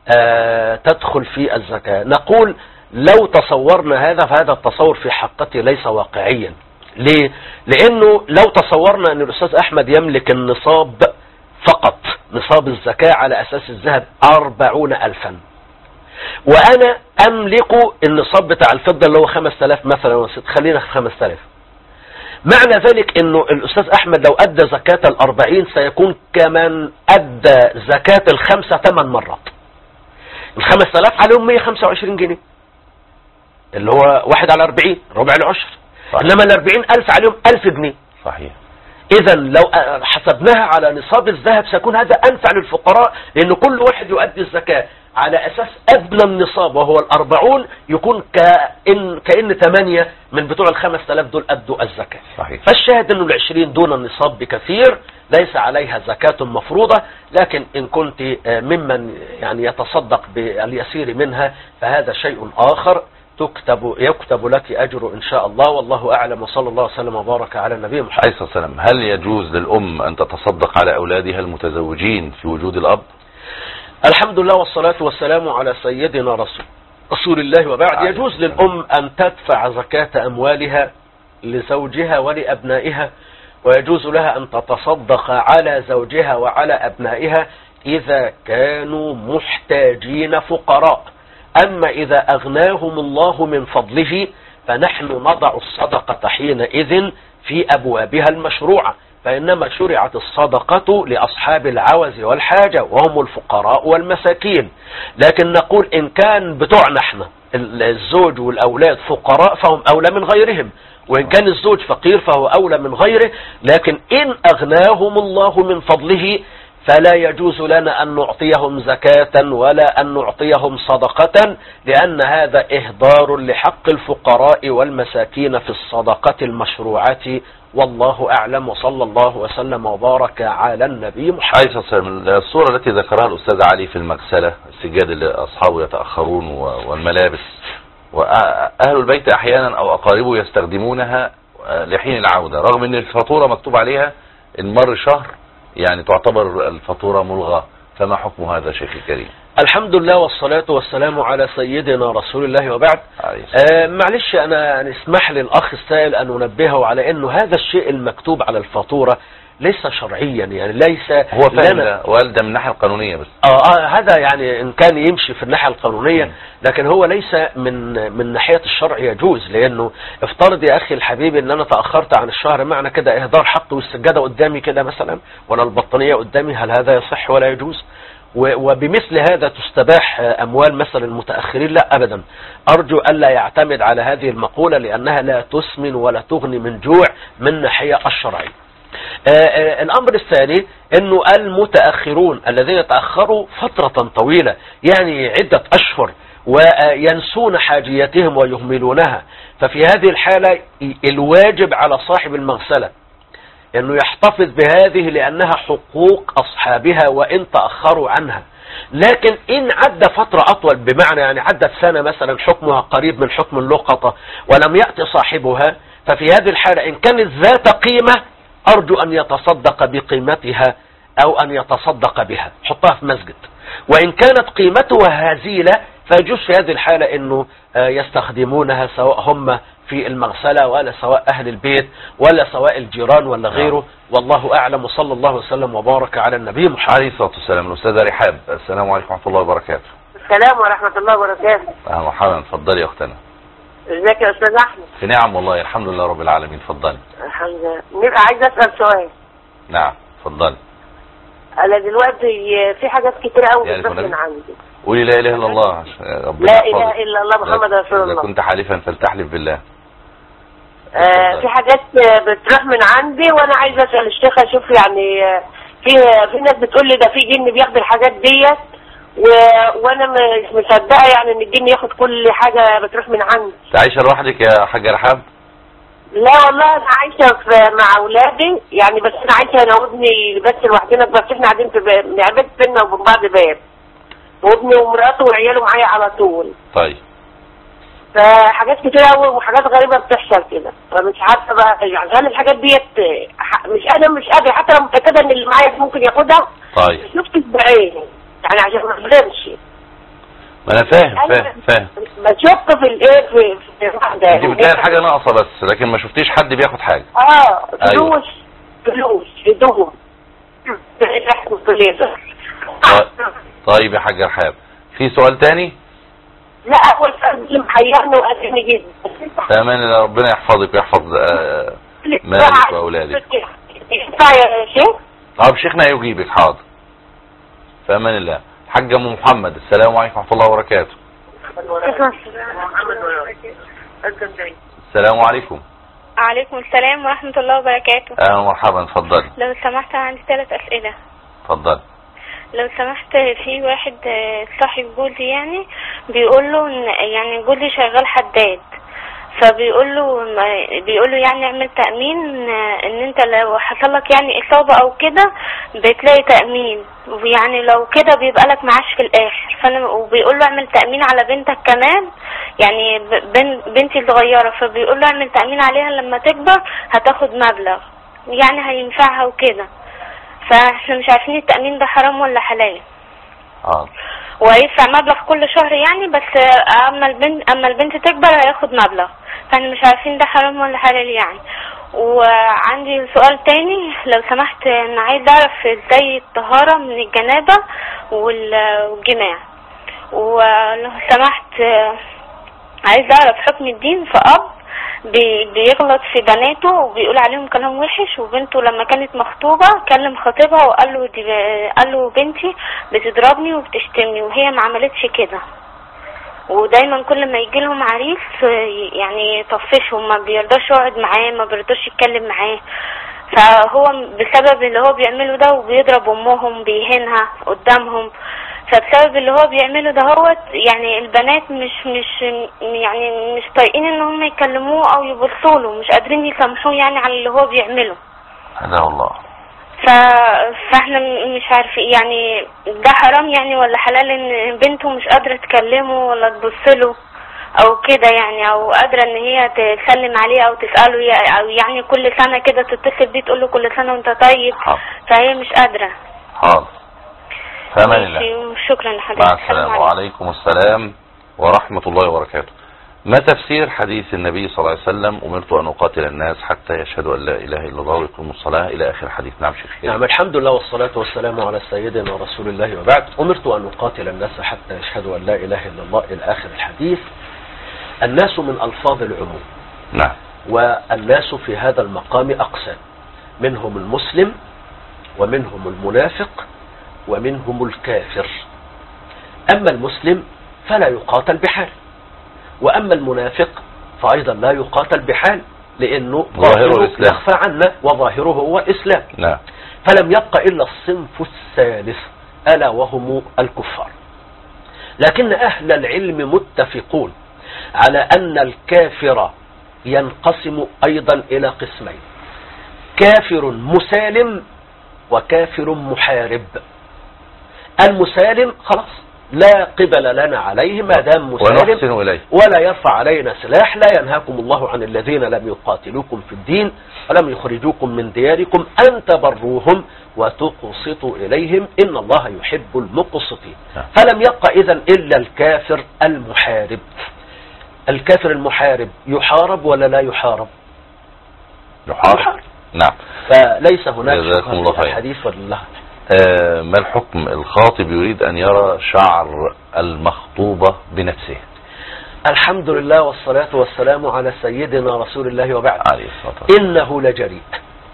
C: تدخل في الزكاة. نقول لو تصورنا هذا فهذا التصور في حقيقته ليس واقعيا. ليه؟ لأنه لو تصورنا أن الأستاذ أحمد يملك النصاب فقط نصاب الزكاة على أساس الذهب 40,000 وأنا أملك النصاب بتاع الفضة اللي هو 5000 مثلا، خلينا 5000، معنى ذلك أنه الأستاذ أحمد لو أدى زكاة 40 سيكون كمان أدى زكاة 5 8 مرات. 5000 عليهم 125 جنيه اللي هو 1 على 40 ربع العشر، إنما 40,000 عليهم 1000 جنيه.
B: صحيح.
C: إذا لو حسبناها على نصاب الذهب سيكون هذا أنفع للفقراء، لأن كل واحد يؤدي الزكاة على أساس أدنى النصاب وهو 40 يكون كأن 8 من بتوع 5000 دول أدوا الزكاة.
B: صحيح.
C: فالشاهد أنه 20 دون النصاب بكثير ليس عليها زكاة مفروضة، لكن إن كنت ممن يعني يتصدق باليسير منها فهذا شيء آخر يكتب لك أجر إن شاء الله، والله أعلم، وصلى الله وسلم وبارك على النبي محمد
B: عليه الصلاة والسلام. هل يجوز للأم أن تتصدق على أولادها المتزوجين في وجود الأب؟
C: الحمد لله والصلاة والسلام على سيدنا رسول الله وبعد. يجوز للأم أن تدفع زكاة أموالها لزوجها ولأبنائها، ويجوز لها أن تتصدق على زوجها وعلى أبنائها إذا كانوا محتاجين فقراء. أما إذا أغناهم الله من فضله فنحن نضع الصدقة حينئذ في أبوابها المشروعة، فإنما شرعت الصدقة لأصحاب العوز والحاجة وهم الفقراء والمساكين. لكن نقول إن كان بتوعنا احنا الزوج والأولاد فقراء فهم أولى من غيرهم، وإن كان الزوج فقير فهو أولى من غيره. لكن إن أغناهم الله من فضله فلا يجوز لنا أن نعطيهم زكاة ولا أن نعطيهم صدقة، لأن هذا إهدار لحق الفقراء والمساكين في الصدقة المشروعة. والله أعلم، وصلى الله وسلم وبارك على النبي محمد.
B: الصورة التي ذكرها الأستاذ علي في المغسلة، السجاد اللي أصحابه يتأخرون والملابس، وأهل البيت أحيانا أو أقاربه يستخدمونها لحين العودة، رغم أن الفاتورة مكتوب عليها إن مر شهر يعني تعتبر الفاتورة ملغاة، فما حكم هذا شيخ الكريم؟
C: الحمد لله والصلاة والسلام على سيدنا رسول الله، وبعد. معلش أنا نسمح للأخ السائل أن ننبهه على أنه هذا الشيء المكتوب على الفاتورة ليس شرعيا، يعني ليس
B: هو فهم والده من الناحية القانونية بس.
C: هذا يعني إن كان يمشي في الناحية القانونية، لكن هو ليس من ناحية الشرع يجوز، لأنه افترض يا أخي الحبيب أن أنا تأخرت عن الشهر، معنى كده إهدار حق، والسجادة قدامي كده مثلا ولا البطانية قدامي، هل هذا يصح ولا يجوز؟ وبمثل هذا تستباح أموال مثلا المتأخرين؟ لا أبدا. أرجو ألا يعتمد على هذه المقولة، لأنها لا تسمن ولا تغني من جوع من ناحية الشرعية. الأمر الثاني أنه المتأخرون الذين تأخروا فترة طويلة، يعني عدة أشهر، وينسون حاجياتهم ويهملونها، ففي هذه الحالة الواجب على صاحب المغسلة أنه يحتفظ بهذه، لأنها حقوق أصحابها وإن تأخروا عنها. لكن إن عدى فترة أطول، بمعنى يعني عدت سنة مثلا، حكمها قريب من حكم اللقطة ولم يأتي صاحبها، ففي هذه الحالة إن كانت ذات قيمة أرجو أن يتصدق بقيمتها أو أن يتصدق بها، حطها في مسجد. وإن كانت قيمتها هزيلة فيجوز في هذه الحالة أنه يستخدمونها، سواء هم في المغسلة ولا سواء أهل البيت ولا سواء الجيران ولا غيره. والله أعلم، وصلى الله وسلم وبارك على النبي محمد
B: عليه الصلاة والسلام. الأستاذة رحاب، السلام عليكم ورحمة الله وبركاته.
I: السلام ورحمة الله وبركاته.
B: أهلا ومرحبا، اتفضلي يا أختنا.
I: ازيك يا أستاذ أحمد؟
B: في نعم والله، الحمد لله رب العالمين. اتفضلي.
I: الحمد لله. نبقى عايز أسأل سؤال.
B: نعم اتفضلي.
I: أنا دلوقتي في حاجات كتير قوي بتروح من عندي.
B: قولي لا إله إلا الله.
I: لا إله إلا الله محمد رسول الله.
B: إذا كنت حالفا فلتحلف بالله.
I: في حاجات بتروح من عندي، وأنا عايز أسأل الشيخ أشوف يعني في ناس بتقول لي ده في جن بياخد الحاجات ديت، وانا مش مصدقه يعني ان الجن ياخد كل حاجه بتروح من عندي.
B: عايشه لوحدك يا حاجه رحاب؟
I: لا والله انا عايشه مع اولادي يعني، بس انا عايشه انا وابني بس لوحدنا، بس احنا قاعدين في بيت بينا وبين بعض باب، وابني ومراته وعياله معايا على طول.
B: طيب.
I: فحاجات كتير قوي وحاجات غريبه بتحصل كده، فمش عارفه بقى يعني هل الحاجات ديت مش قادره حتى لو متاكده ان اللي معايا ممكن ياخدها.
B: طيب.
I: شفت بعيني يعني عشان ما اظلمش.
B: ما انا فاهم
I: بشك في الايه في واحده.
B: انت بتلاقي الحاجه ناقصه بس، لكن ما شفتيش حد بياخد حاجه.
I: فلوس هدوم.
B: طيب يا حاجه رحاب، في سؤال تاني؟
I: لا، اول سؤال اللي محيرني وقاسمني جدا.
B: تمام، ربنا يحفظك ويحفظ مالك واولادك.
I: ينفع يا شيخ؟
B: طب شيخنا يجيبك، حاضر. في امان الله. حاج ام محمد، السلام عليكم ورحمه الله وبركاته. السلام عليكم.
G: وعليكم السلام ورحمة الله وبركاته.
B: اهلا ومرحبا، اتفضلي.
G: لو سمحت عندي 3 أسئلة.
B: اتفضلي.
G: لو سمحت، في واحد صاحب جوزي يعني بيقول له يعني جوزي شغال حداد، فبيقول له يعني اعمل تأمين ان انت لو حصل لك يعني اصابة او كده بتلاقي تأمين، ويعني لو كده بيبقى لك معاش في الاخر. وبيقول له اعمل تأمين على بنتك كمان، يعني بنتي الصغيرة، فبيقول له اعمل تأمين عليها لما تكبر هتاخد مبلغ يعني هينفعها وكده. فاحنا مش عارفين التأمين ده حرام ولا حلال. وهيدفع مبلغ كل شهر يعني، بس اما البنت تكبر هياخد مبلغ، فاحنا مش عارفين ده حرام ولا حلال يعني. وعندي سؤال تاني لو سمحت، انا عايز اعرف ازاي الطهارة من الجنابة والجماع. ولو سمحت عايز اعرف حكم الدين في اب بيغلط في بناته وبيقول عليهم كلام وحش، وبنته لما كانت مخطوبة كلم خطيبها وقال له بنتي بتضربني وبتشتمني وهي ما عملتش كده، ودايما كل ما يجي لهم عريس يعني يطفشهم، ما بيرضاش يقعد معاه، ما بيرضاش يتكلم معاه.
J: فهو بسبب اللي هو بيعمله ده وبيضرب امهم بيهينها قدامهم، فبسبب اللي هو بيعمله ده هو يعني البنات مش طايقين ان هم يكلموه او يبصوا له، مش قادرين يسامحوه يعني على اللي هو بيعمله.
B: هذا والله.
J: فاحنا مش عارفين يعني ده حرام يعني ولا حلال ان بنته مش قادرة تكلمه ولا تبص له او كده يعني، او قادرة ان هي تسلم عليه او تسأله او يعني كل سنة كده تتصل بيه تقول له كل سنة وانت طيب. فهي مش قادرة.
B: حاضر. فامان الله.
J: شكرا لحضرتك.
B: مع السلامة. وعليكم السلام ورحمة الله وبركاته. ما تفسير حديث النبي صلى الله عليه وسلم أمرت أن أقاتل الناس حتى يشهدوا أن لا إله إلا الله ويقيموا الصلاة إلى آخر الحديث؟ نعم شيخ.
C: نعم، الحمد لله والصلاة والسلام على سيدنا رسول الله وبعد. أمرت أن أقاتل الناس حتى يشهدوا أن لا إله إلا الله إلى آخر الحديث. الناس من ألفاظ العموم.
B: نعم.
C: والناس في هذا المقام أقسام، منهم المسلم ومنهم المنافق ومنهم الكافر. أما المسلم فلا يقاتل بحال، وأما المنافق فأيضا لا يقاتل بحال، لأنه ظاهره يخفى عنا وظاهره هو الإسلام.
B: نعم.
C: فلم يبق إلا الصنف الثالث ألا وهم الكفار. لكن أهل العلم متفقون على أن الكافر ينقسم أيضا إلى قسمين: كافر مسالم وكافر محارب. المسالم خلاص لا قبل لنا عليه ما دام مسالم ولا يرفع علينا سلاح. لا ينهاكم الله عن الذين لم يقاتلوكم في الدين ولم يخرجوكم من دياركم أن تبروهم وتقسطوا إليهم إن الله يحب المقسطين. فلم يبق إذن إلا الكافر المحارب. الكافر المحارب يحارب ولا لا يحارب؟
B: يحارب. نعم.
C: فليس هناك الحديث والله.
B: ما الحكم الخاطب يريد أن يرى شعر المخطوبة بنفسه؟
C: الحمد لله والصلاة والسلام على سيدنا رسول الله وبعد. إنه لجريء،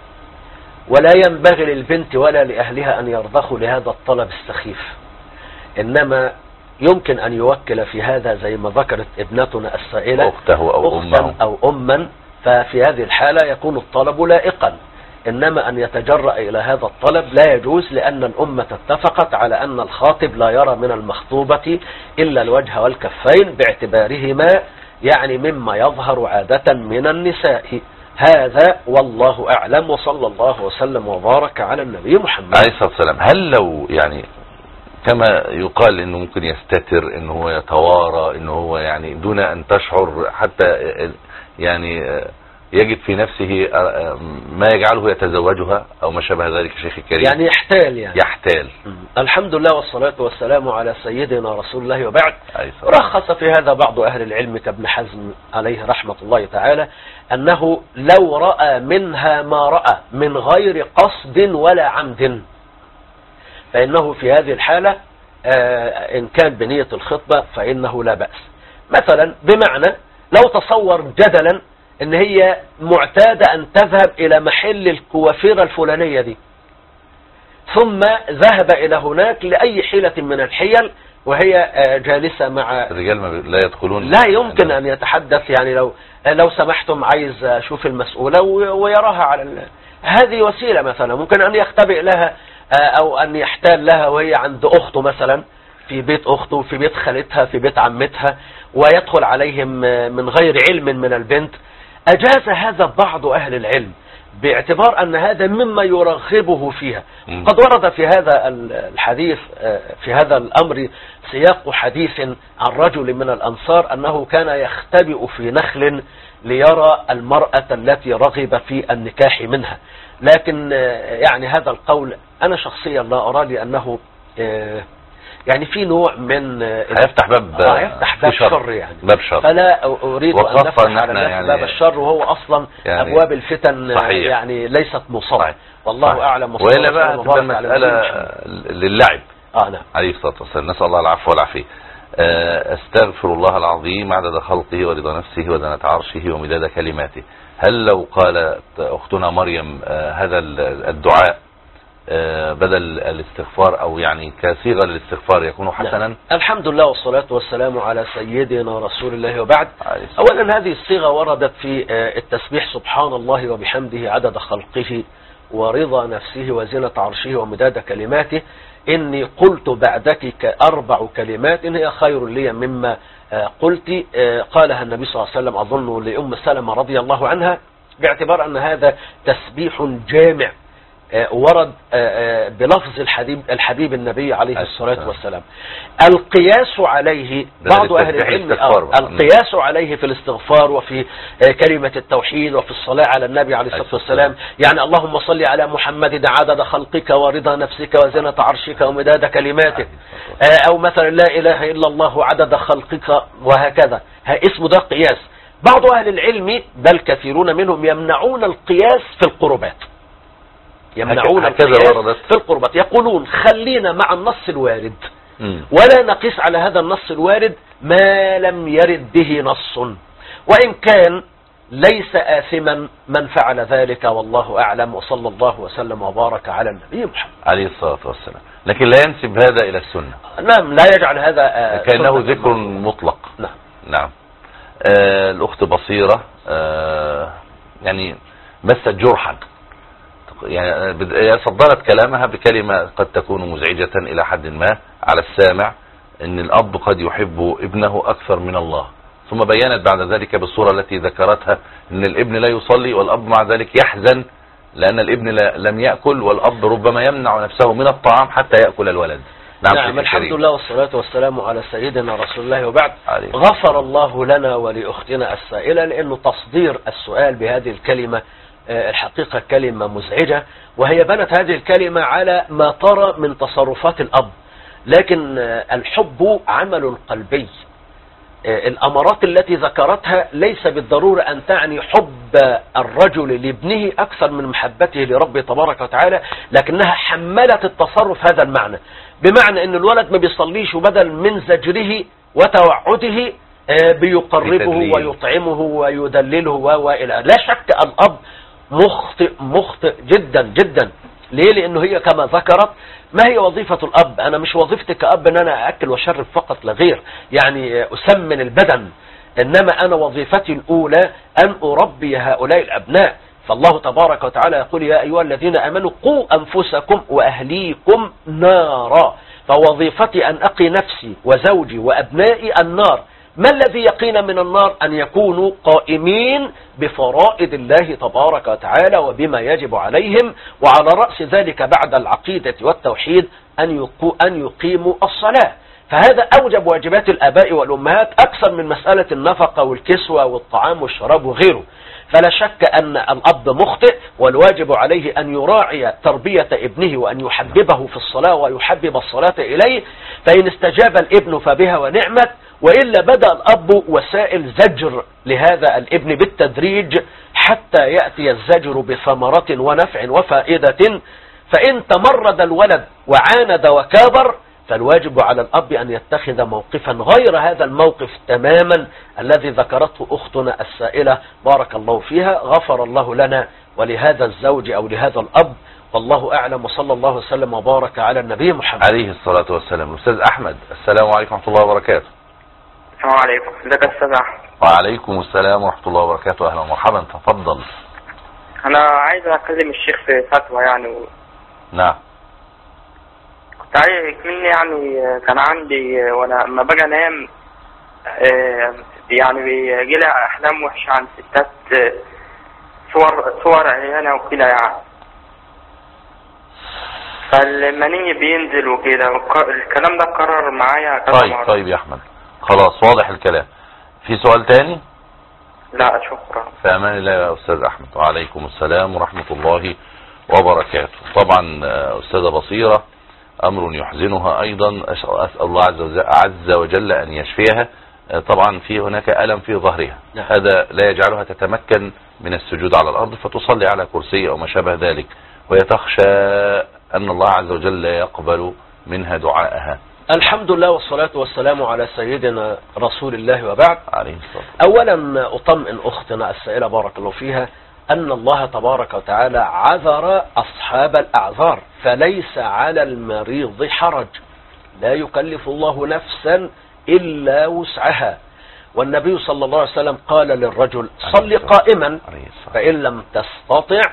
C: ولا ينبغي للبنت ولا لأهلها أن يرضخوا لهذا الطلب السخيف، إنما يمكن أن يوكل في هذا زي ما ذكرت ابنتنا السائلة
B: أخته
C: أو أما، ففي هذه الحالة يكون الطلب لائقا. إنما أن يتجرأ إلى هذا الطلب لا يجوز، لأن الأمة اتفقت على أن الخاطب لا يرى من المخطوبة إلا الوجه والكفين باعتبارهما يعني مما يظهر عادة من النساء. هذا والله أعلم، وصلى الله وسلم وبارك على النبي محمد
B: عليه الصلاة والسلام. هل لو يعني كما يقال انه ممكن يستتر، انه هو يتوارى، انه هو يعني دون ان تشعر حتى يعني يجد في نفسه ما يجعله يتزوجها او ما شابه ذلك شيخ الكريم،
C: يعني يحتال.
B: الحمد
C: لله والصلاة والسلام على سيدنا رسول الله وبعد. رخص في هذا بعض اهل العلم كابن حزم عليه رحمة الله تعالى، انه لو رأى منها ما رأى من غير قصد ولا عمد فإنه في هذه الحالة إن كان بنية الخطبة فإنه لا بأس. مثلا بمعنى لو تصور جدلا إن هي معتادة أن تذهب إلى محل الكوافيرة الفلانية دي، ثم ذهب إلى هناك لأي حيلة من الحيل وهي جالسة مع
B: الرجال لا يدخلون،
C: لا يمكن أن يتحدث. يعني لو سمحتم عايز أشوف المسؤولة ويراها على هذه وسيلة. مثلا ممكن أن يختبئ لها او ان يحتال لها وهي عند اخته مثلا، في بيت اخته، في بيت خالتها، في بيت عمتها، ويدخل عليهم من غير علم من البنت. اجاز هذا بعض اهل العلم باعتبار ان هذا مما يرغبه فيها. قد ورد في هذا الحديث في هذا الامر سياق حديث عن رجل من الانصار انه كان يختبئ في نخل ليرى المرأة التي رغب في النكاح منها. لكن يعني هذا القول أنا شخصيا لا أرى، لأنه يعني في نوع من
B: يفتح باب
C: شر، يعني
B: باب شر.
C: فلا أريد أن نفتح على باب الشر، وهو أصلا يعني أبواب الفتن صحيح. يعني ليست مصاب. والله أعلم.
B: وإلا بقى تبقى المسألة للعب.
C: نعم.
B: عليه الصلاة والسلام. نسأل الله العفو والعافية. استغفر الله العظيم عدد خلقه ورضا نفسه وزنة عرشه ومداد كلماته. هل لو قالت أختنا مريم هذا الدعاء بدل الاستغفار أو يعني كصيغة للاستغفار يكون حسنا؟
C: الحمد لله والصلاة والسلام على سيدنا رسول الله وبعد. أولا هذه الصيغة وردت في التسبيح سبحان الله وبحمده عدد خلقه ورضا نفسه وزنة عرشه ومداد كلماته، إني قلت بعدك 4 كلمات هي خير لي مما قلت. قالها النبي صلى الله عليه وسلم أظن لأم سلمة رضي الله عنها، باعتبار أن هذا تسبيح جامع ورد بلفظ الحبيب النبي عليه الصلاة والسلام. القياس عليه بعض أهل العلم القياس عليه في الاستغفار وفي كلمة التوحيد وفي الصلاة على النبي عليه الصلاة والسلام، يعني اللهم صل على محمد عدد خلقك ورضا نفسك وزنة عرشك ومداد كلماتك، أو مثلا لا إله إلا الله عدد خلقك، وهكذا. اسم ده قياس. بعض أهل العلم بل كثيرون منهم يمنعون القياس في القربات، يمنعون القياس في القربات، يقولون خلينا مع النص الوارد ولا نقيس على هذا النص الوارد ما لم يرد به نص، وإن كان ليس آثما من فعل ذلك، والله أعلم، وصلى الله وسلم وبارك على النبي محمد عليه الصلاة والسلام.
B: لكن لا ينسب هذا إلى السنة.
C: نعم، لا يجعل هذا
B: كأنه ذكر مطلق. نعم. الأخت بصيرة يعني مست جرحا، يعني صدرت كلامها بكلمة قد تكون مزعجة إلى حد ما على السامع، إن الأب قد يحب ابنه أكثر من الله، ثم بيّنت بعد ذلك بالصورة التي ذكرتها إن الابن لا يصلي والأب مع ذلك يحزن لأن الابن لم يأكل، والأب ربما يمنع نفسه من الطعام حتى يأكل الولد.
C: نعم، الحمد لله والصلاة والسلام على سيدنا رسول الله، وبعد. غفر الله لنا ولأختنا السائلة، لأنه تصدير السؤال بهذه الكلمة الحقيقة كلمة مزعجة، وهي بنت هذه الكلمة على ما ترى من تصرفات الأب، لكن الحب عمل قلبي. الأمارات التي ذكرتها ليس بالضرورة أن تعني حب الرجل لابنه أكثر من محبته لربه تبارك وتعالى، لكنها حملت التصرف هذا المعنى، بمعنى أن الولد ما بيصليش، وبدل من زجره وتوعده بيقربه ويطعمه ويدلله وإلى. لا شك الأب مخطئ جدا جدا. ليه؟ لأنه هي كما ذكرت، ما هي وظيفة الأب؟ أنا مش وظيفتي كأب أن أنا أكل وشرب فقط لا غير، يعني أسمن البدن، إنما أنا وظيفتي الأولى أن أربي هؤلاء الأبناء. فالله تبارك وتعالى يقول يا أيها الذين آمنوا قوا أنفسكم وأهليكم نارا، فوظيفتي أن أقي نفسي وزوجي وأبنائي النار. ما الذي يقينا من النار؟ أن يكونوا قائمين بفرائض الله تبارك وتعالى وبما يجب عليهم، وعلى رأس ذلك بعد العقيدة والتوحيد أن يقيموا الصلاة. فهذا أوجب واجبات الآباء والأمهات أكثر من مسألة النفقة والكسوة والطعام والشراب وغيره. فلا شك أن الأب مخطئ، والواجب عليه أن يراعي تربية ابنه وأن يحببه في الصلاة ويحبب الصلاة إليه، فإن استجاب الابن فبها ونعمت، وإلا بدأ الأب وسائل زجر لهذا الابن بالتدريج حتى يأتي الزجر بثمرة ونفع وفائدة. فإن تمرد الولد وعاند وكابر، فالواجب على الأب أن يتخذ موقفا غير هذا الموقف تماما الذي ذكرته أختنا السائلة بارك الله فيها. غفر الله لنا ولهذا الزوج أو لهذا الأب، والله أعلم، وصلى الله وسلم وبارك على النبي محمد
B: عليه الصلاة والسلام. أستاذ أحمد، السلام عليكم ورحمة الله وبركاته.
K: السلام عليكم. ازيك يا أستاذ أحمد؟
B: وعليكم السلام ورحمة الله وبركاته. أهلا ومرحبا، تفضل.
K: أنا عايز أكلم الشيخ في فتوى يعني.
B: نعم.
K: كنت عايز مني يعني، كان عندي وانا لما باجي انام يعني بيجي لي احلام وحشه عن ستات، صور عيانه وكده يعني، فالمني بينزل وكده. الكلام ده اتكرر معايا كذا مرة.
B: طيب يا احمد، خلاص واضح الكلام. في سؤال تاني؟
K: لا شكرا.
B: في امان الله يا استاذ احمد. وعليكم السلام ورحمه الله وبركاته. طبعا استاذه بصيره امر يحزنها ايضا، اسال الله عز وجل ان يشفيها. طبعا في هناك الم في ظهرها، هذا لا يجعلها تتمكن من السجود على الارض فتصلي على كرسي او ما شابه ذلك، وهي تخشى ان الله عز وجل لا يقبل منها دعاءها.
C: الحمد لله والصلاة والسلام على سيدنا رسول الله، وبعد.
B: عليه الصلاة.
C: اولا اطمئن اختنا السائلة بارك الله فيها أن الله تبارك وتعالى عذر أصحاب الأعذار، فليس على المريض حرج، لا يكلف الله نفسا إلا وسعها. والنبي صلى الله عليه وسلم قال للرجل صل قائما، فإن لم تستطع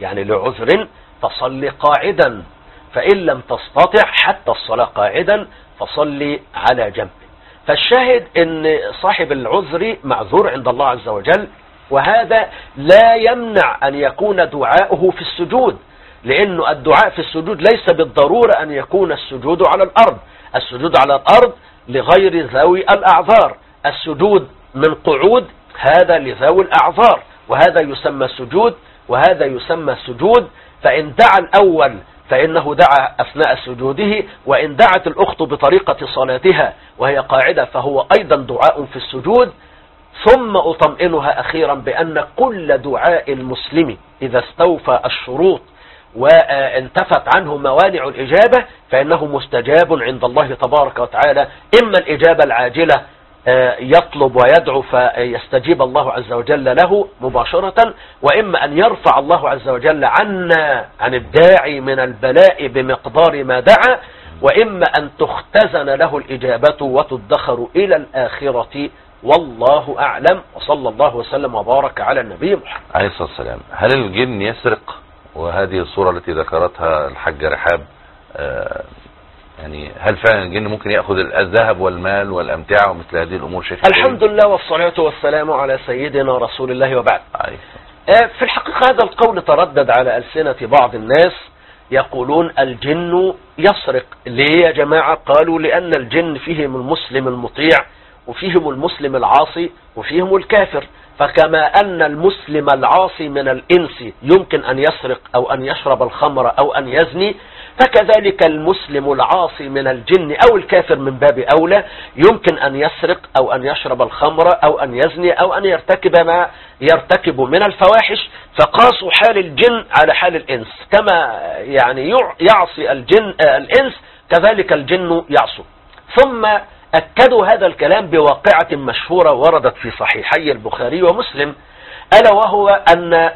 C: يعني لعذر فصل قاعدا، فإن لم تستطع حتى الصلاة قاعدا فصل على جنب. فالشاهد ان صاحب العذر معذور عند الله عز وجل، وهذا لا يمنع ان يكون دعاؤه في السجود، لانه الدعاء في السجود ليس بالضرورة ان يكون السجود على الارض. السجود على الارض لغير ذوي الاعذار، السجود من قعود هذا لذوي الاعذار، وهذا يسمى سجود وهذا يسمى سجود. فإن دعا الأول فإنه دعا أثناء سجوده، وإن دعت الأخت بطريقة صلاتها وهي قاعدة فهو أيضا دعاء في السجود. ثم أطمئنها أخيرا بأن كل دعاء المسلم إذا استوفى الشروط وانتفت عنه موانع الإجابة فإنه مستجاب عند الله تبارك وتعالى، إما الإجابة العاجلة يطلب ويدعو فيستجيب الله عز وجل له مباشرة، وإما أن يرفع الله عز وجل عنا عن الداعي من البلاء بمقدار ما دعا، وإما أن تختزن له الإجابة وتدخر إلى الآخرة. والله أعلم، وصلى الله وسلم وبارك على النبي محمد
B: عليه الصلاة والسلام. هل الجن يسرق؟ وهذه الصورة التي ذكرتها الحاجة رحاب، يعني هل فعلا الجن ممكن يأخذ الذهب والمال والأمتعة ومثل هذه الأمور؟ شيخ
C: الحمد لله والصلاة والسلام على سيدنا رسول الله وبعد. في الحقيقة هذا القول تردد على ألسنة بعض الناس، يقولون الجن يسرق. ليه يا جماعة؟ قالوا لأن الجن فيهم المسلم المطيع وفيهم المسلم العاصي وفيهم الكافر، فكما أن المسلم العاصي من الإنس يمكن أن يسرق أو أن يشرب الخمر أو أن يزني، فكذلك المسلم العاصي من الجن أو الكافر من باب أولى يمكن أن يسرق أو أن يشرب الخمر أو أن يزني أو أن يرتكب ما يرتكب من الفواحش. فقاسوا حال الجن على حال الإنس، كما يعني يعصي الجن الإنس كذلك الجن يعصوا. ثم أكدوا هذا الكلام بواقعة مشهورة وردت في صحيحي البخاري ومسلم، ألا وهو أن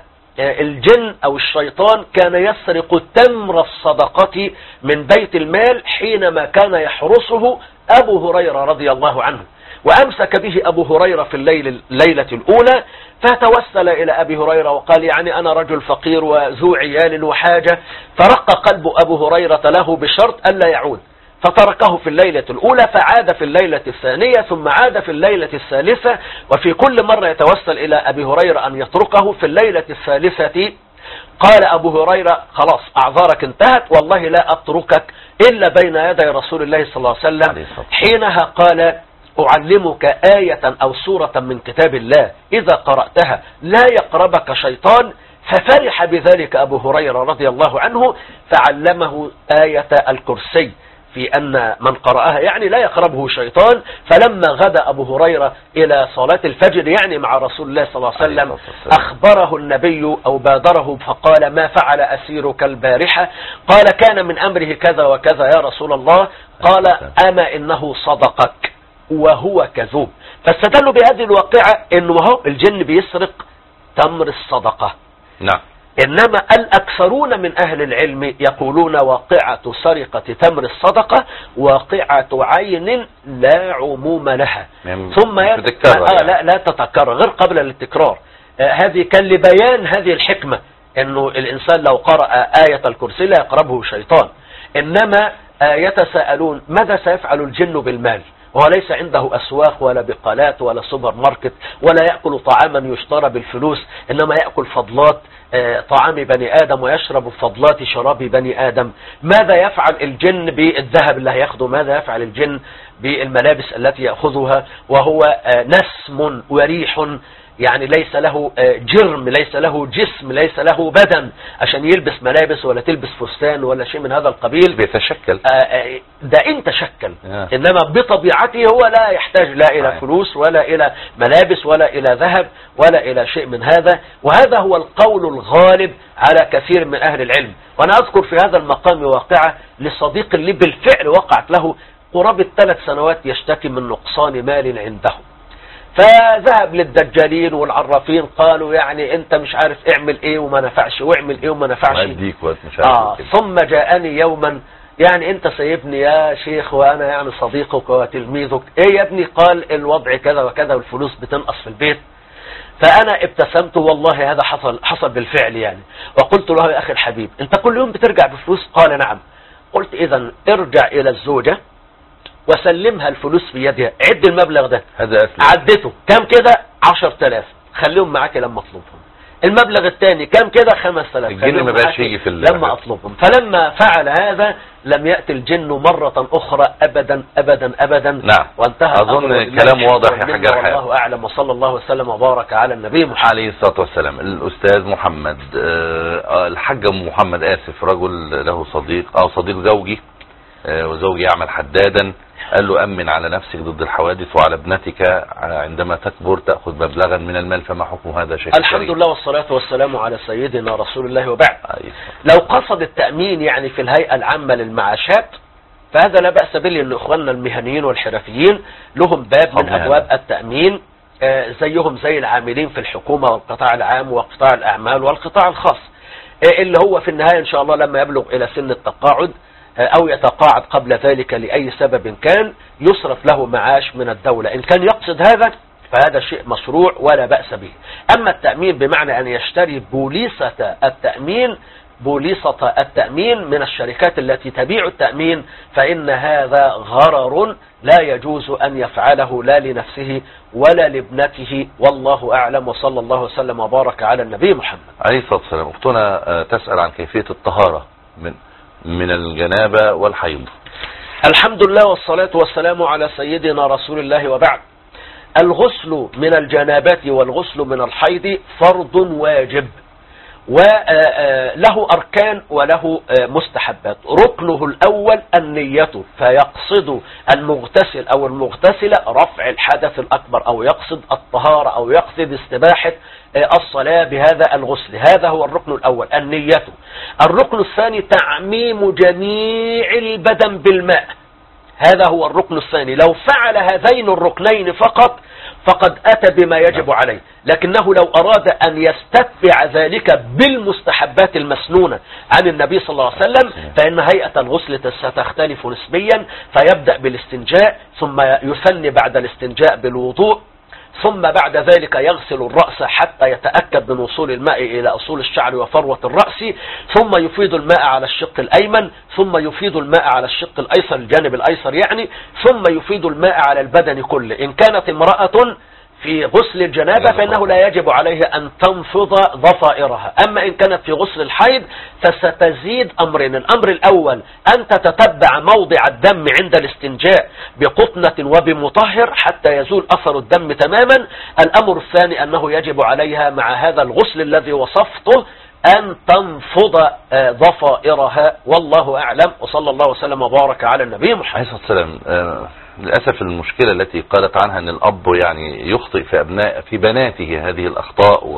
C: الجن أو الشيطان كان يسرق تمر الصدقة من بيت المال حينما كان يحرسه أبو هريرة رضي الله عنه، وأمسك به أبو هريرة في الليلة الأولى، فتوسل إلى أبي هريرة وقال يعني أنا رجل فقير وذو عيال وحاجة، فرق قلب أبو هريرة له بشرط ألا يعود، فتركه في الليلة الأولى، فعاد في الليلة الثانية، ثم عاد في الليلة الثالثة، وفي كل مرة يتوسل إلى أبي هريرة أن يتركه. في الليلة الثالثة قال أبو هريرة خلاص أعذارك انتهت، والله لا أتركك إلا بين يدي رسول الله صلى الله عليه وسلم. حينها قال أعلمك آية أو سورة من كتاب الله إذا قرأتها لا يقربك شيطان. ففرح بذلك أبو هريرة رضي الله عنه، فعلمه آية الكرسي في أن من قرأها يعني لا يقربه شيطان. فلما غدا أبو هريرة إلى صلاة الفجر يعني مع رسول الله صلى الله عليه وسلم أخبره النبي أو بادره فقال ما فعل أسيرك البارحة؟ قال كان من أمره كذا وكذا يا رسول الله. قال أما إنه صدقك وهو كذوب. فاستدلوا بهذه الواقعة إنه هو الجن بيسرق تمر الصدقة.
B: نعم.
C: إنما الأكثرون من أهل العلم يقولون واقعة سرقة تمر الصدقة واقعة عين لا عموم لها، ثم لا تتكرر غير قبل التكرار. هذه كان لبيان هذه الحكمة، إنه الإنسان لو قرأ آية الكرسي لا يقربه شيطان. إنما يتساءلون ماذا سيفعل الجن بالمال وهو ليس عنده أسواق ولا بقالات ولا سوبر ماركت ولا يأكل طعاما يشترى بالفلوس، إنما يأكل فضلات طعام بني آدم ويشرب فضلات شراب بني آدم. ماذا يفعل الجن بالذهب اللي هياخده؟ ماذا يفعل الجن بالملابس التي يأخذها وهو نسم وريح، يعني ليس له جرم، ليس له جسم، ليس له بدن عشان يلبس ملابس ولا تلبس فستان ولا شيء من هذا القبيل.
B: بيتشكل
C: ده انت شكل، انما بطبيعته هو لا يحتاج لا الى فلوس ولا الى ملابس ولا الى ذهب ولا الى شيء من هذا. وهذا هو القول الغالب على كثير من اهل العلم. وانا اذكر في هذا المقام واقعة لصديق لي بالفعل وقعت له قرابة 3 سنوات يشتكي من نقصان مال عنده، فذهب للدجالين والعرافين قالوا يعني انت مش عارف اعمل ايه وما نفعش واعمل ايه وما نفعش. ثم جاءني يوما يعني انت سيبني يا شيخ وانا يعني صديقك وتلميذك. ايه يا ابني؟ قال الوضع كذا وكذا والفلوس بتنقص في البيت. فأنا ابتسمت والله هذا حصل بالفعل يعني، وقلت له يا أخي الحبيب أنت كل يوم بترجع بفلوس؟ قال نعم. قلت إذا ارجع إلى الزوجة وسلمها الفلوس في يدها، عد المبلغ ده.
B: هذا أسلم.
C: عدته كم كده؟ 10,000، خليهم معاك لما أطلبهم. المبلغ الثاني كم كده؟ 5,000.
B: الجن ما بقاش يجي في
C: لما أطلبهم. فلما فعل هذا لم يأتي الجن مرة أخرى أبدا أبدا أبدا.
B: نعم.
C: وانتهى.
B: أظن الكلام واضح يا حاج رحاب.
C: والله أعلم، وصلى الله وسلم وبارك على النبي محمد
B: عليه الصلاة والسلام. الأستاذ محمد، الحاج محمد آسف، رجل له صديق أو صديق زوجي، وزوجي يعمل حدادا، قال له أمن على نفسك ضد الحوادث وعلى ابنتك عندما تكبر تأخذ مبلغا من المال، فما حكم هذا شيء؟
C: الحمد لله والصلاة والسلام على سيدنا رسول الله وبعد. لو قصد التأمين يعني في الهيئة العامة للمعاشات فهذا لا بأس به، لأن إخواننا المهنيين والحرفيين لهم باب من أبواب التأمين زيهم زي العاملين في الحكومة والقطاع العام وقطاع الأعمال والقطاع الخاص، اللي هو في النهاية إن شاء الله لما يبلغ إلى سن التقاعد أو يتقاعد قبل ذلك لأي سبب كان يصرف له معاش من الدولة. إن كان يقصد هذا فهذا شيء مشروع ولا بأس به. أما التأمين بمعنى أن يشتري بوليصة التأمين من الشركات التي تبيع التأمين، فإن هذا غرر لا يجوز أن يفعله لا لنفسه ولا لابنته، والله أعلم، وصلى الله وسلم وبارك على النبي محمد
B: عليه الصلاة والسلام. أختنا تسأل عن كيفية الطهارة من الجنابة والحيض.
C: الحمد لله والصلاة والسلام على سيدنا رسول الله وبعد. الغسل من الجنابة والغسل من الحيض فرض واجب، وله أركان وله مستحبات. ركنه الأول النية، فيقصد المغتسل أو المغتسلة رفع الحدث الأكبر، أو يقصد الطهارة، أو يقصد استباحة الصلاة بهذا الغسل. هذا هو الركن الأول النية. الركن الثاني تعميم جميع البدن بالماء، هذا هو الركن الثاني. لو فعل هذين الركنين فقط فقد أتى بما يجب عليه، لكنه لو أراد أن يستتبع ذلك بالمستحبات المسنونة عن النبي صلى الله عليه وسلم فإن هيئة الغسل ستختلف نسبيا، فيبدأ بالاستنجاء، ثم يثني بعد الاستنجاء بالوضوء، ثم بعد ذلك يغسل الرأس حتى يتأكد من وصول الماء إلى أصول الشعر وفروة الرأس، ثم يفيض الماء على الشق الأيمن، ثم يفيض الماء على الشق الأيسر، الجانب الأيسر يعني، ثم يفيض الماء على البدن كله. إن كانت امرأة في غسل الجنابة فإنه لا يجب عليها أن تنفض ضفائرها. أما إن كانت في غسل الحيض فستزيد أمرين. الأمر الأول أن تتتبع موضع الدم عند الاستنجاء بقطنة وبمطهر حتى يزول أثر الدم تماما. الأمر الثاني أنه يجب عليها مع هذا الغسل الذي وصفته أن تنفض ضفائرها، والله أعلم، وصلى الله وسلم وبارك على النبي محمد
B: عليه الصلاة والسلام. للأسف المشكلة التي قالت عنها أن الأب يعني يخطئ في بناته هذه الأخطاء،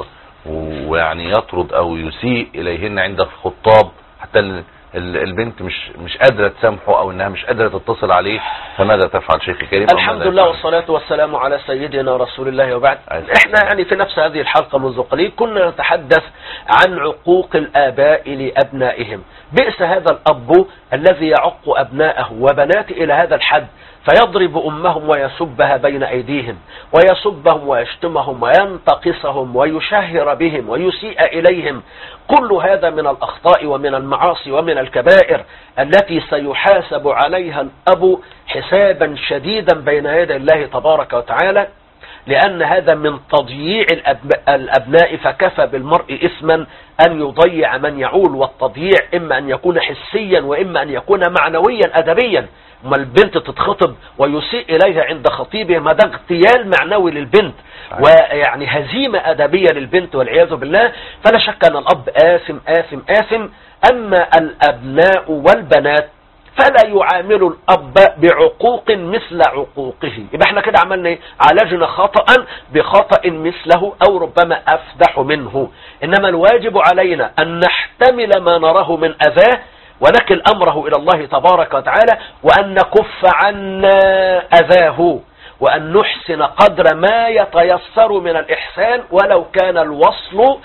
B: ويعني يطرد أو يسيء إليهن عند الخطاب، حتى البنت مش قادرة تسامحه أو أنها مش قادرة تتصل عليه، فماذا تفعل شيخ كريم؟
C: الحمد لله والصلاة والسلام على سيدنا رسول الله وبعد. احنا يعني في نفس هذه الحلقة منذ قليل كنا نتحدث عن عقوق الآباء لأبنائهم. بئس هذا الأب الذي يعق أبنائه وبناته إلى هذا الحد، فيضرب أمهم ويسبها بين أيديهم، ويسبهم ويشتمهم وينتقصهم ويشهر بهم ويسيء إليهم. كل هذا من الأخطاء ومن المعاصي ومن الكبائر التي سيحاسب عليها الأب حسابا شديدا بين يدي الله تبارك وتعالى، لأن هذا من تضييع الأبناء. فكفى بالمرء إثما أن يضيع من يعول، والتضييع إما أن يكون حسيا وإما أن يكون معنويا أدبيا. ما البنت تتخطب ويسيء إليها عند خطيبها، ما ده اغتيال معنوي للبنت ويعني هزيمة أدبية للبنت والعياذ بالله. فلا شك أن الأب آثم آثم آثم. أما الأبناء والبنات فلا يعامل الأب بعقوق مثل عقوقه. يبقى احنا كده عملنا ايه؟ عالجنا خطأ بخطأ مثله أو ربما أفدح منه. إنما الواجب علينا أن نحتمل ما نراه من أذاه ونكل أمره إلى الله تبارك وتعالى، وأن نكف عنا أذاه، وأن نحسن قدر ما يتيسر من الإحسان ولو كان الوصل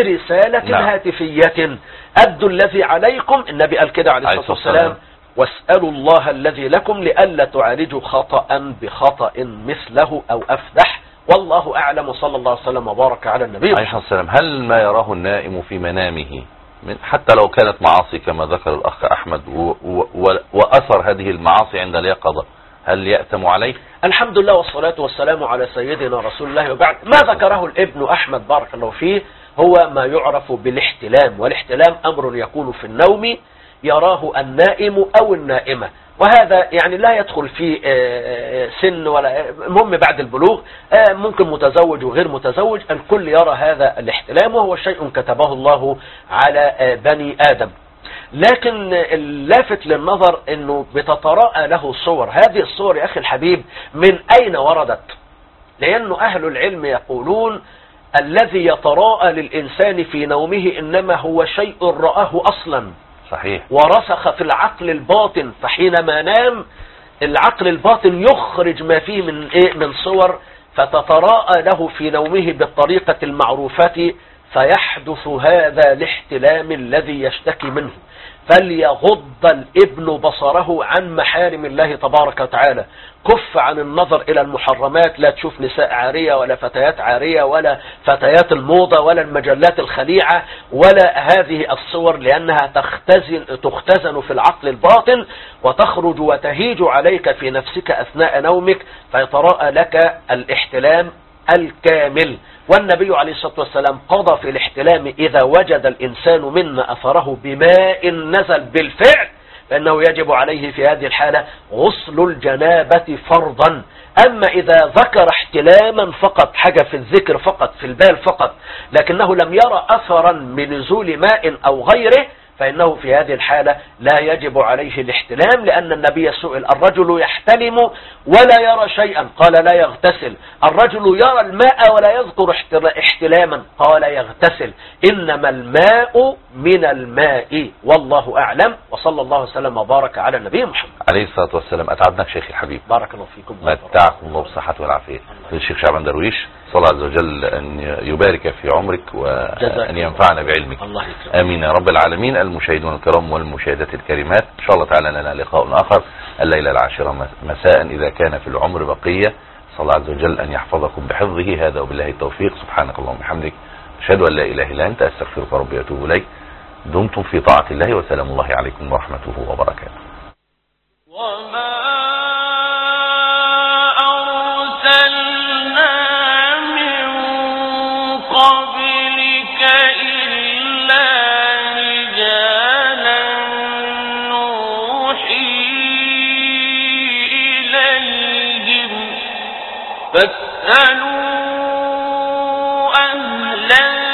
C: برسالة هاتفية. أدوا الذي عليكم، النبي قال كده عليه الصلاة والسلام، واسألوا الله الذي لكم لئلا تعالجوا خطأ بخطأ مثله أو أفدح، والله أعلم، وصلى الله وسلم وبارك على النبي
B: عليه الصلاة والسلام. هل ما يراه النائم في منامه حتى لو كانت معاصي كما ذكر الأخ أحمد وأثر هذه المعاصي عند اليقظة، هل يأتم عليه؟
C: الحمد لله والصلاة والسلام على سيدنا رسول الله، وبعد ما ذكره الابن أحمد بارك الله فيه هو ما يعرف بالاحتلام، والاحتلام أمر يكون في النوم يراه النائم أو النائمة، وهذا يعني لا يدخل في سن ولا المهم بعد البلوغ، ممكن متزوج وغير متزوج، الكل يرى هذا الاحتلام، وهو شيء كتبه الله على بني آدم. لكن اللافت للنظر انه بتتراءى له صور، هذه الصور يا اخي الحبيب من اين وردت؟ لانه اهل العلم يقولون الذي يتراءى للانسان في نومه انما هو شيء رآه اصلا،
B: صحيح،
C: ورسخ في العقل الباطن، فحينما نام العقل الباطن يخرج ما فيه من صور، فتتراءى له في نومه بالطريقة المعروفة، فيحدث هذا الاحتلام الذي يشتكي منه. فليغض الابن بصره عن محارم الله تبارك وتعالى، كف عن النظر إلى المحرمات، لا تشوف نساء عارية ولا فتيات عارية ولا فتيات الموضة ولا المجلات الخليعة ولا هذه الصور، لأنها تختزن في العقل الباطن وتخرج وتهيج عليك في نفسك أثناء نومك، فيتراءى لك الاحتلام الكامل. والنبي عليه الصلاة والسلام قضى في الاحتلام إذا وجد الإنسان منا أثره بماء نزل بالفعل فإنه يجب عليه في هذه الحالة غسل الجنابة فرضا. أما إذا ذكر احتلاما فقط، حاجة في الذكر فقط في البال فقط، لكنه لم يرى أثرا بنزول ماء أو غيره، فإنه في هذه الحالة لا يجب عليه الاحتلام، لأن النبي سئل: الرجل يحتلم ولا يرى شيئا؟ قال: لا يغتسل. الرجل يرى الماء ولا يذكر احتلاما؟ قال: يغتسل. إنما الماء من الماء، والله أعلم، وصلى الله وسلم وبارك على النبي محمد
B: عليه الصلاة والسلام. أتعبناك شيخي الحبيب،
C: بارك الله فيكم،
B: متعكم الله بالصحة والعافية. الشيخ شعبان درويش، صلى الله عز وجل أن يبارك في عمرك وأن ينفعنا بعلمك،
C: الله يكرمك،
B: آمين يا رب العالمين. المشاهدون الكرام والمشاهدات الكريمات، إن شاء الله تعالى لنا لقاء آخر الليلة 10 مساء إذا كان في العمر بقية. صلى الله عز وجل أن يحفظكم بحفظه، هذا وبالله التوفيق. سبحانك اللهم وبحمدك، أشهد أن لا إله إلا أنت، أستغفرك ربي وأتوب إليك. دمتم في طاعة الله، وسلام الله عليكم ورحمته وبركاته.
A: وما فاسألوا أهل